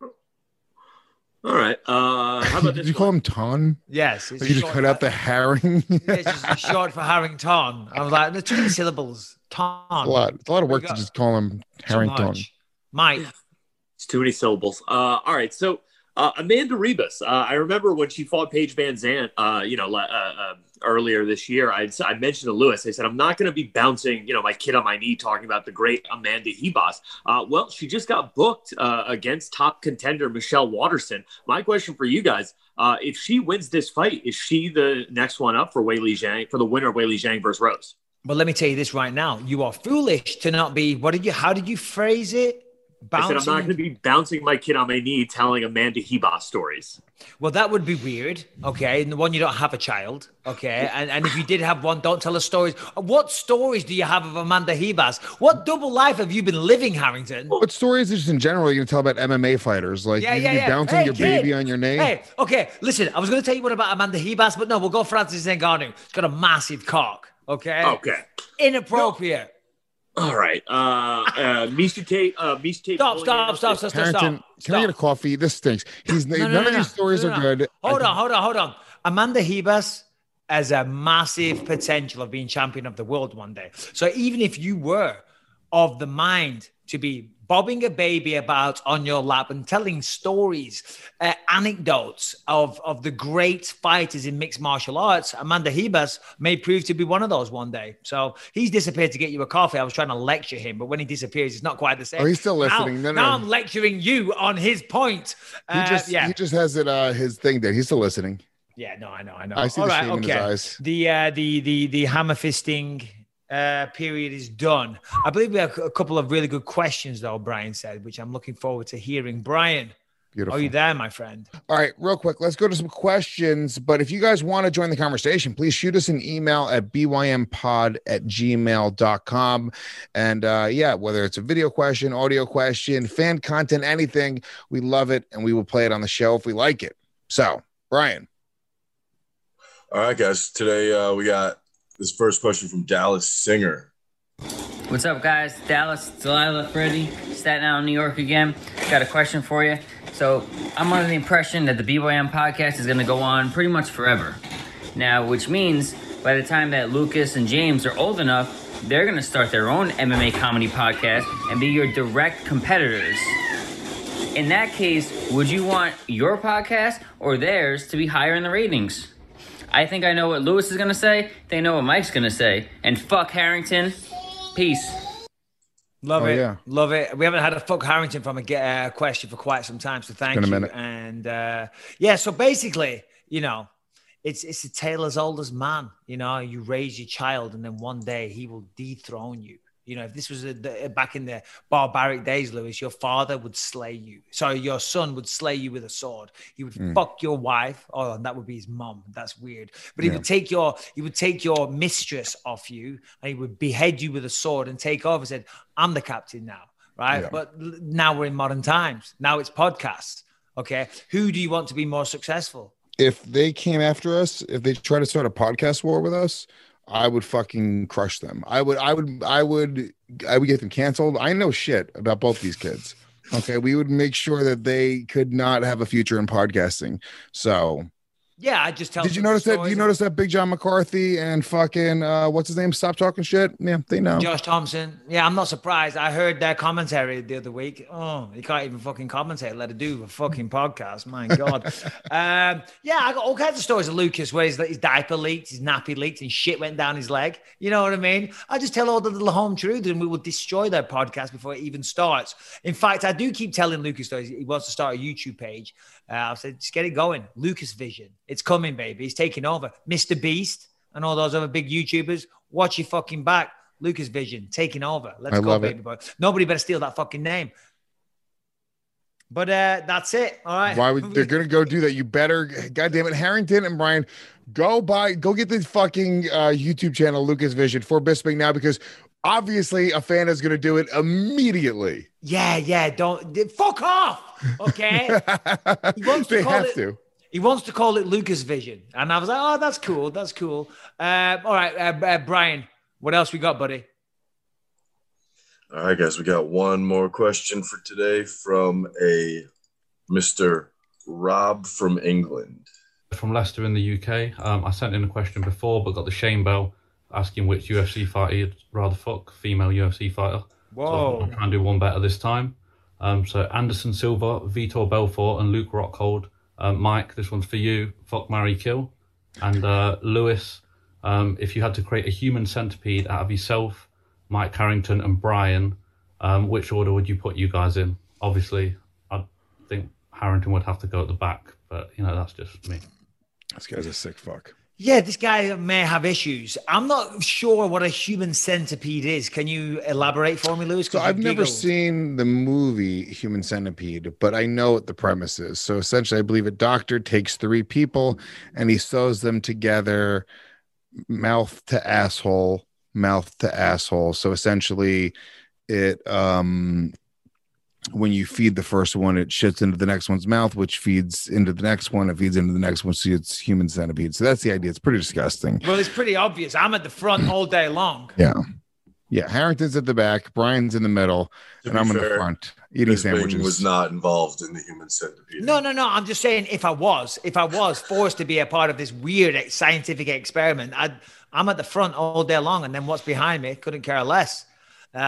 All right. How about this? Did you call him Ton? Yes. You just cut out the herring? It's just short for Harrington. I was like, there's too many syllables. Ton. It's a lot of work to just call him Harrington. Mike. It's too many syllables. All right. So Amanda Ribas, I remember when she fought Paige Van Zandt, earlier this year, I mentioned to Lewis, I said, I'm not going to be bouncing, my kid on my knee talking about the great Amanda Ribas. Well, she just got booked against top contender Michelle Waterson. My question for you guys, if she wins this fight, is she the next one up for Weili Zhang, for the winner of Weili Zhang versus Rose? But let me tell you this right now. You are foolish to not be, how did you phrase it? Bouncing. I said, I'm not going to be bouncing my kid on my knee telling Amanda Ribas stories. Well, that would be weird. Okay. And one, you don't have a child. Okay. And if you did have one, don't tell us stories. What stories do you have of Amanda Ribas? What double life have you been living, Harrington? What stories just in general you're going to tell about MMA fighters? Like you be bouncing your baby on your knee? Hey, okay. Listen, I was going to tell you one about Amanda Ribas, but no, we'll go Francis Ngannou. She's got a massive cock. Okay. Okay. Inappropriate. No. All right. Miesha Tate. Stop. Harrington, can I get a coffee? This stinks. None of these stories are good. Hold on. Amanda Ribas has a massive potential of being champion of the world one day. So even if you were of the mind to be bobbing a baby about on your lap and telling stories, anecdotes of the great fighters in mixed martial arts, Amanda Ribas may prove to be one of those one day. So he's disappeared to get you a coffee. I was trying to lecture him, but when he disappears, it's not quite the same. Oh, he's still listening. Now I'm lecturing you on his point. He just has it his thing there. He's still listening. Yeah, no, I know. I see the shame in his eyes. The hammer fisting period is done. I believe we have a couple of really good questions, though, Brian said, which I'm looking forward to hearing. Brian, beautiful. Are you there, my friend? All right, real quick, let's go to some questions. But if you guys want to join the conversation, please shoot us an email at bympod@gmail.com. And whether it's a video question, audio question, fan content, anything, we love it. And we will play it on the show if we like it. So, Brian. All right, guys. Today we got this first question from Dallas Singer. What's up, guys? Dallas, Delilah, Freddie, Staten Island, New York again. Got a question for you. So I'm under the impression that the BYM podcast is going to go on pretty much forever. Now, which means by the time that Lucas and James are old enough, they're going to start their own MMA comedy podcast and be your direct competitors. In that case, would you want your podcast or theirs to be higher in the ratings? I think I know what Lewis is going to say. They know what Mike's going to say. And fuck Harrington. Peace. Love it. Yeah. Love it. We haven't had a fuck Harrington from a question for quite some time, so thank you. And so basically, it's a tale as old as man. You raise your child and then one day he will dethrone you. If this was back in the barbaric days, Lewis, your father would slay you. Sorry, your son would slay you with a sword. He would fuck your wife. Oh, and that would be his mom. That's weird. But he would take your mistress off you and he would behead you with a sword and take over and said, I'm the captain now, right? Yeah. But now we're in modern times. Now it's podcasts. Okay. Who do you want to be more successful? If they came after us, if they try to start a podcast war with us, I would fucking crush them. I would get them canceled. I know shit about both these kids. Okay. We would make sure that they could not have a future in podcasting. So Yeah, I just tell. Did you notice that? Do you notice that Big John McCarthy and fucking what's his name? Stop talking shit. Yeah, they know. Josh Thompson. Yeah, I'm not surprised. I heard their commentary the other week. Oh, you can't even fucking commentate. Let it do a fucking podcast. My God. Yeah, I got all kinds of stories of Lucas where his diaper leaked, his nappy leaked, and shit went down his leg. You know what I mean? I just tell all the little home truths, and we will destroy their podcast before it even starts. In fact, I do keep telling Lucas stories. He wants to start a YouTube page. I said, just get it going. Lucas Vision. It's coming, baby. He's taking over. Mr. Beast and all those other big YouTubers, watch your fucking back. Lucas Vision, taking over. Let's go, baby boy. Nobody better steal that fucking name. But that's it. All right. Why would they're gonna go do that? You better, goddamn it, Harrington and Brian, go get the fucking YouTube channel Lucas Vision for Bisping now, because obviously a fan is gonna do it immediately. Yeah. Don't fuck off. Okay. He wants to call it Lucas Vision, and I was like, oh, that's cool. That's cool. All right, Brian, what else we got, buddy? All right, guys, we got one more question for today from a Mr. Rob from England. From Leicester in the UK. I sent in a question before, but got the shame bell asking which UFC fighter you'd rather fuck, female UFC fighter. Whoa. So I'm trying to do one better this time. So Anderson Silva, Vitor Belfort, and Luke Rockhold. Mike, this one's for you. Fuck, marry, kill. And Lewis, if you had to create a human centipede out of yourself, Mike Harrington, and Brian, which order would you put you guys in? Obviously, I think Harrington would have to go at the back, but, you know, that's just me. This guy's a sick fuck. Yeah, this guy may have issues. I'm not sure what a human centipede is. Can you elaborate for me, Lewis? So I've never seen the movie Human Centipede, but I know what the premise is. So essentially, I believe a doctor takes 3 people and he sews them together, mouth to asshole. So essentially, it when you feed the first one, it shits into the next one's mouth, which feeds into the next one. It feeds into the next one. So it's human centipede. So that's the idea. It's pretty disgusting. Well, it's pretty obvious. I'm at the front all day long. Yeah. Harrington's at the back. Brian's in the middle. And I'm in the front eating sandwiches. Was not involved in the human centipede. No. I'm just saying if I was forced to be a part of this weird scientific experiment, I'm at the front all day long. And then what's behind me? Couldn't care less. Being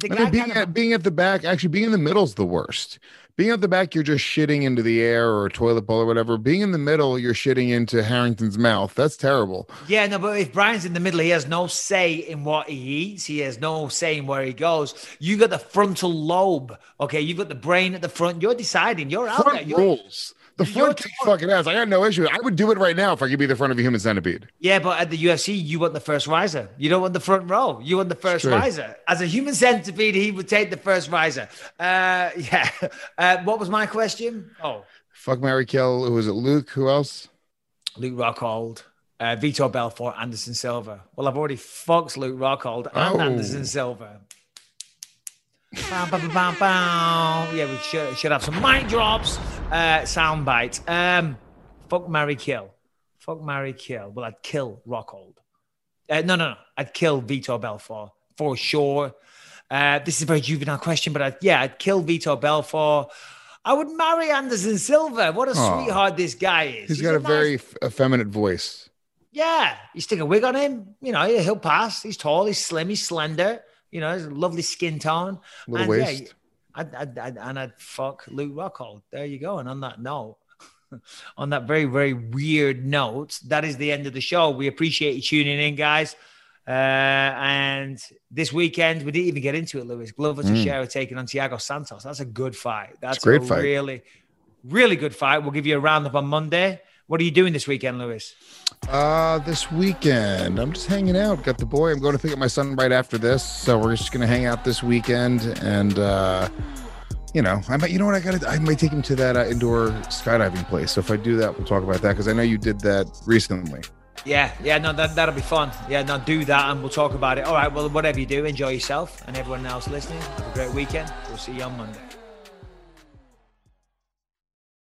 at the back, actually being in the middle is the worst. Being at the back, you're just shitting into the air or a toilet bowl or whatever. Being in the middle, you're shitting into Harrington's mouth. That's terrible. Yeah, no, but if Brian's in the middle, he has no say in what he eats. He has no say in where he goes. You got the frontal lobe. Okay, you've got the brain at the front. You're deciding. You're out there. Rules. The front kicks fucking ass. I got no issue. I would do it right now if I could be the front of a human centipede. Yeah, but at the UFC, you want the first riser. You don't want the front row. You want the first riser. As a human centipede, he would take the first riser. What was my question? Oh. Fuck, marry, kill. Who was it? Luke? Who else? Luke Rockhold. Vitor Belfort, Anderson Silva. Well, I've already fucked Luke Rockhold and Anderson Silva. Yeah, we should have some mic drops, sound bites. Fuck, marry, kill. Fuck, marry, kill. Well, I'd kill Rockhold. No. I'd kill Vitor Belfort for sure. This is a very juvenile question, but I'd kill Vitor Belfort. I would marry Anderson Silva. What a sweetheart this guy is. He's got a very effeminate voice. Yeah, you stick a wig on him, you know, he'll pass. He's tall, he's slim, he's slender. You know, a lovely skin tone. Little waist. I'd fuck Luke Rockhold. There you go. And on that note, on that very, very weird note, that is the end of the show. We appreciate you tuning in, guys. And this weekend, we didn't even get into it, Lewis. Glover Teixeira taking on Thiago Santos. That's a good fight. That's a great fight. Really, really good fight. We'll give you a roundup on Monday. What are you doing this weekend, Lewis? This weekend, I'm just hanging out. Got the boy. I'm going to pick up my son right after this. So we're just going to hang out this weekend. And, you know what? I might take him to that indoor skydiving place. So if I do that, we'll talk about that. Because I know you did that recently. Yeah, no, that'll be fun. Yeah, no, do that and we'll talk about it. All right, well, whatever you do, enjoy yourself. And everyone else listening, have a great weekend. We'll see you on Monday.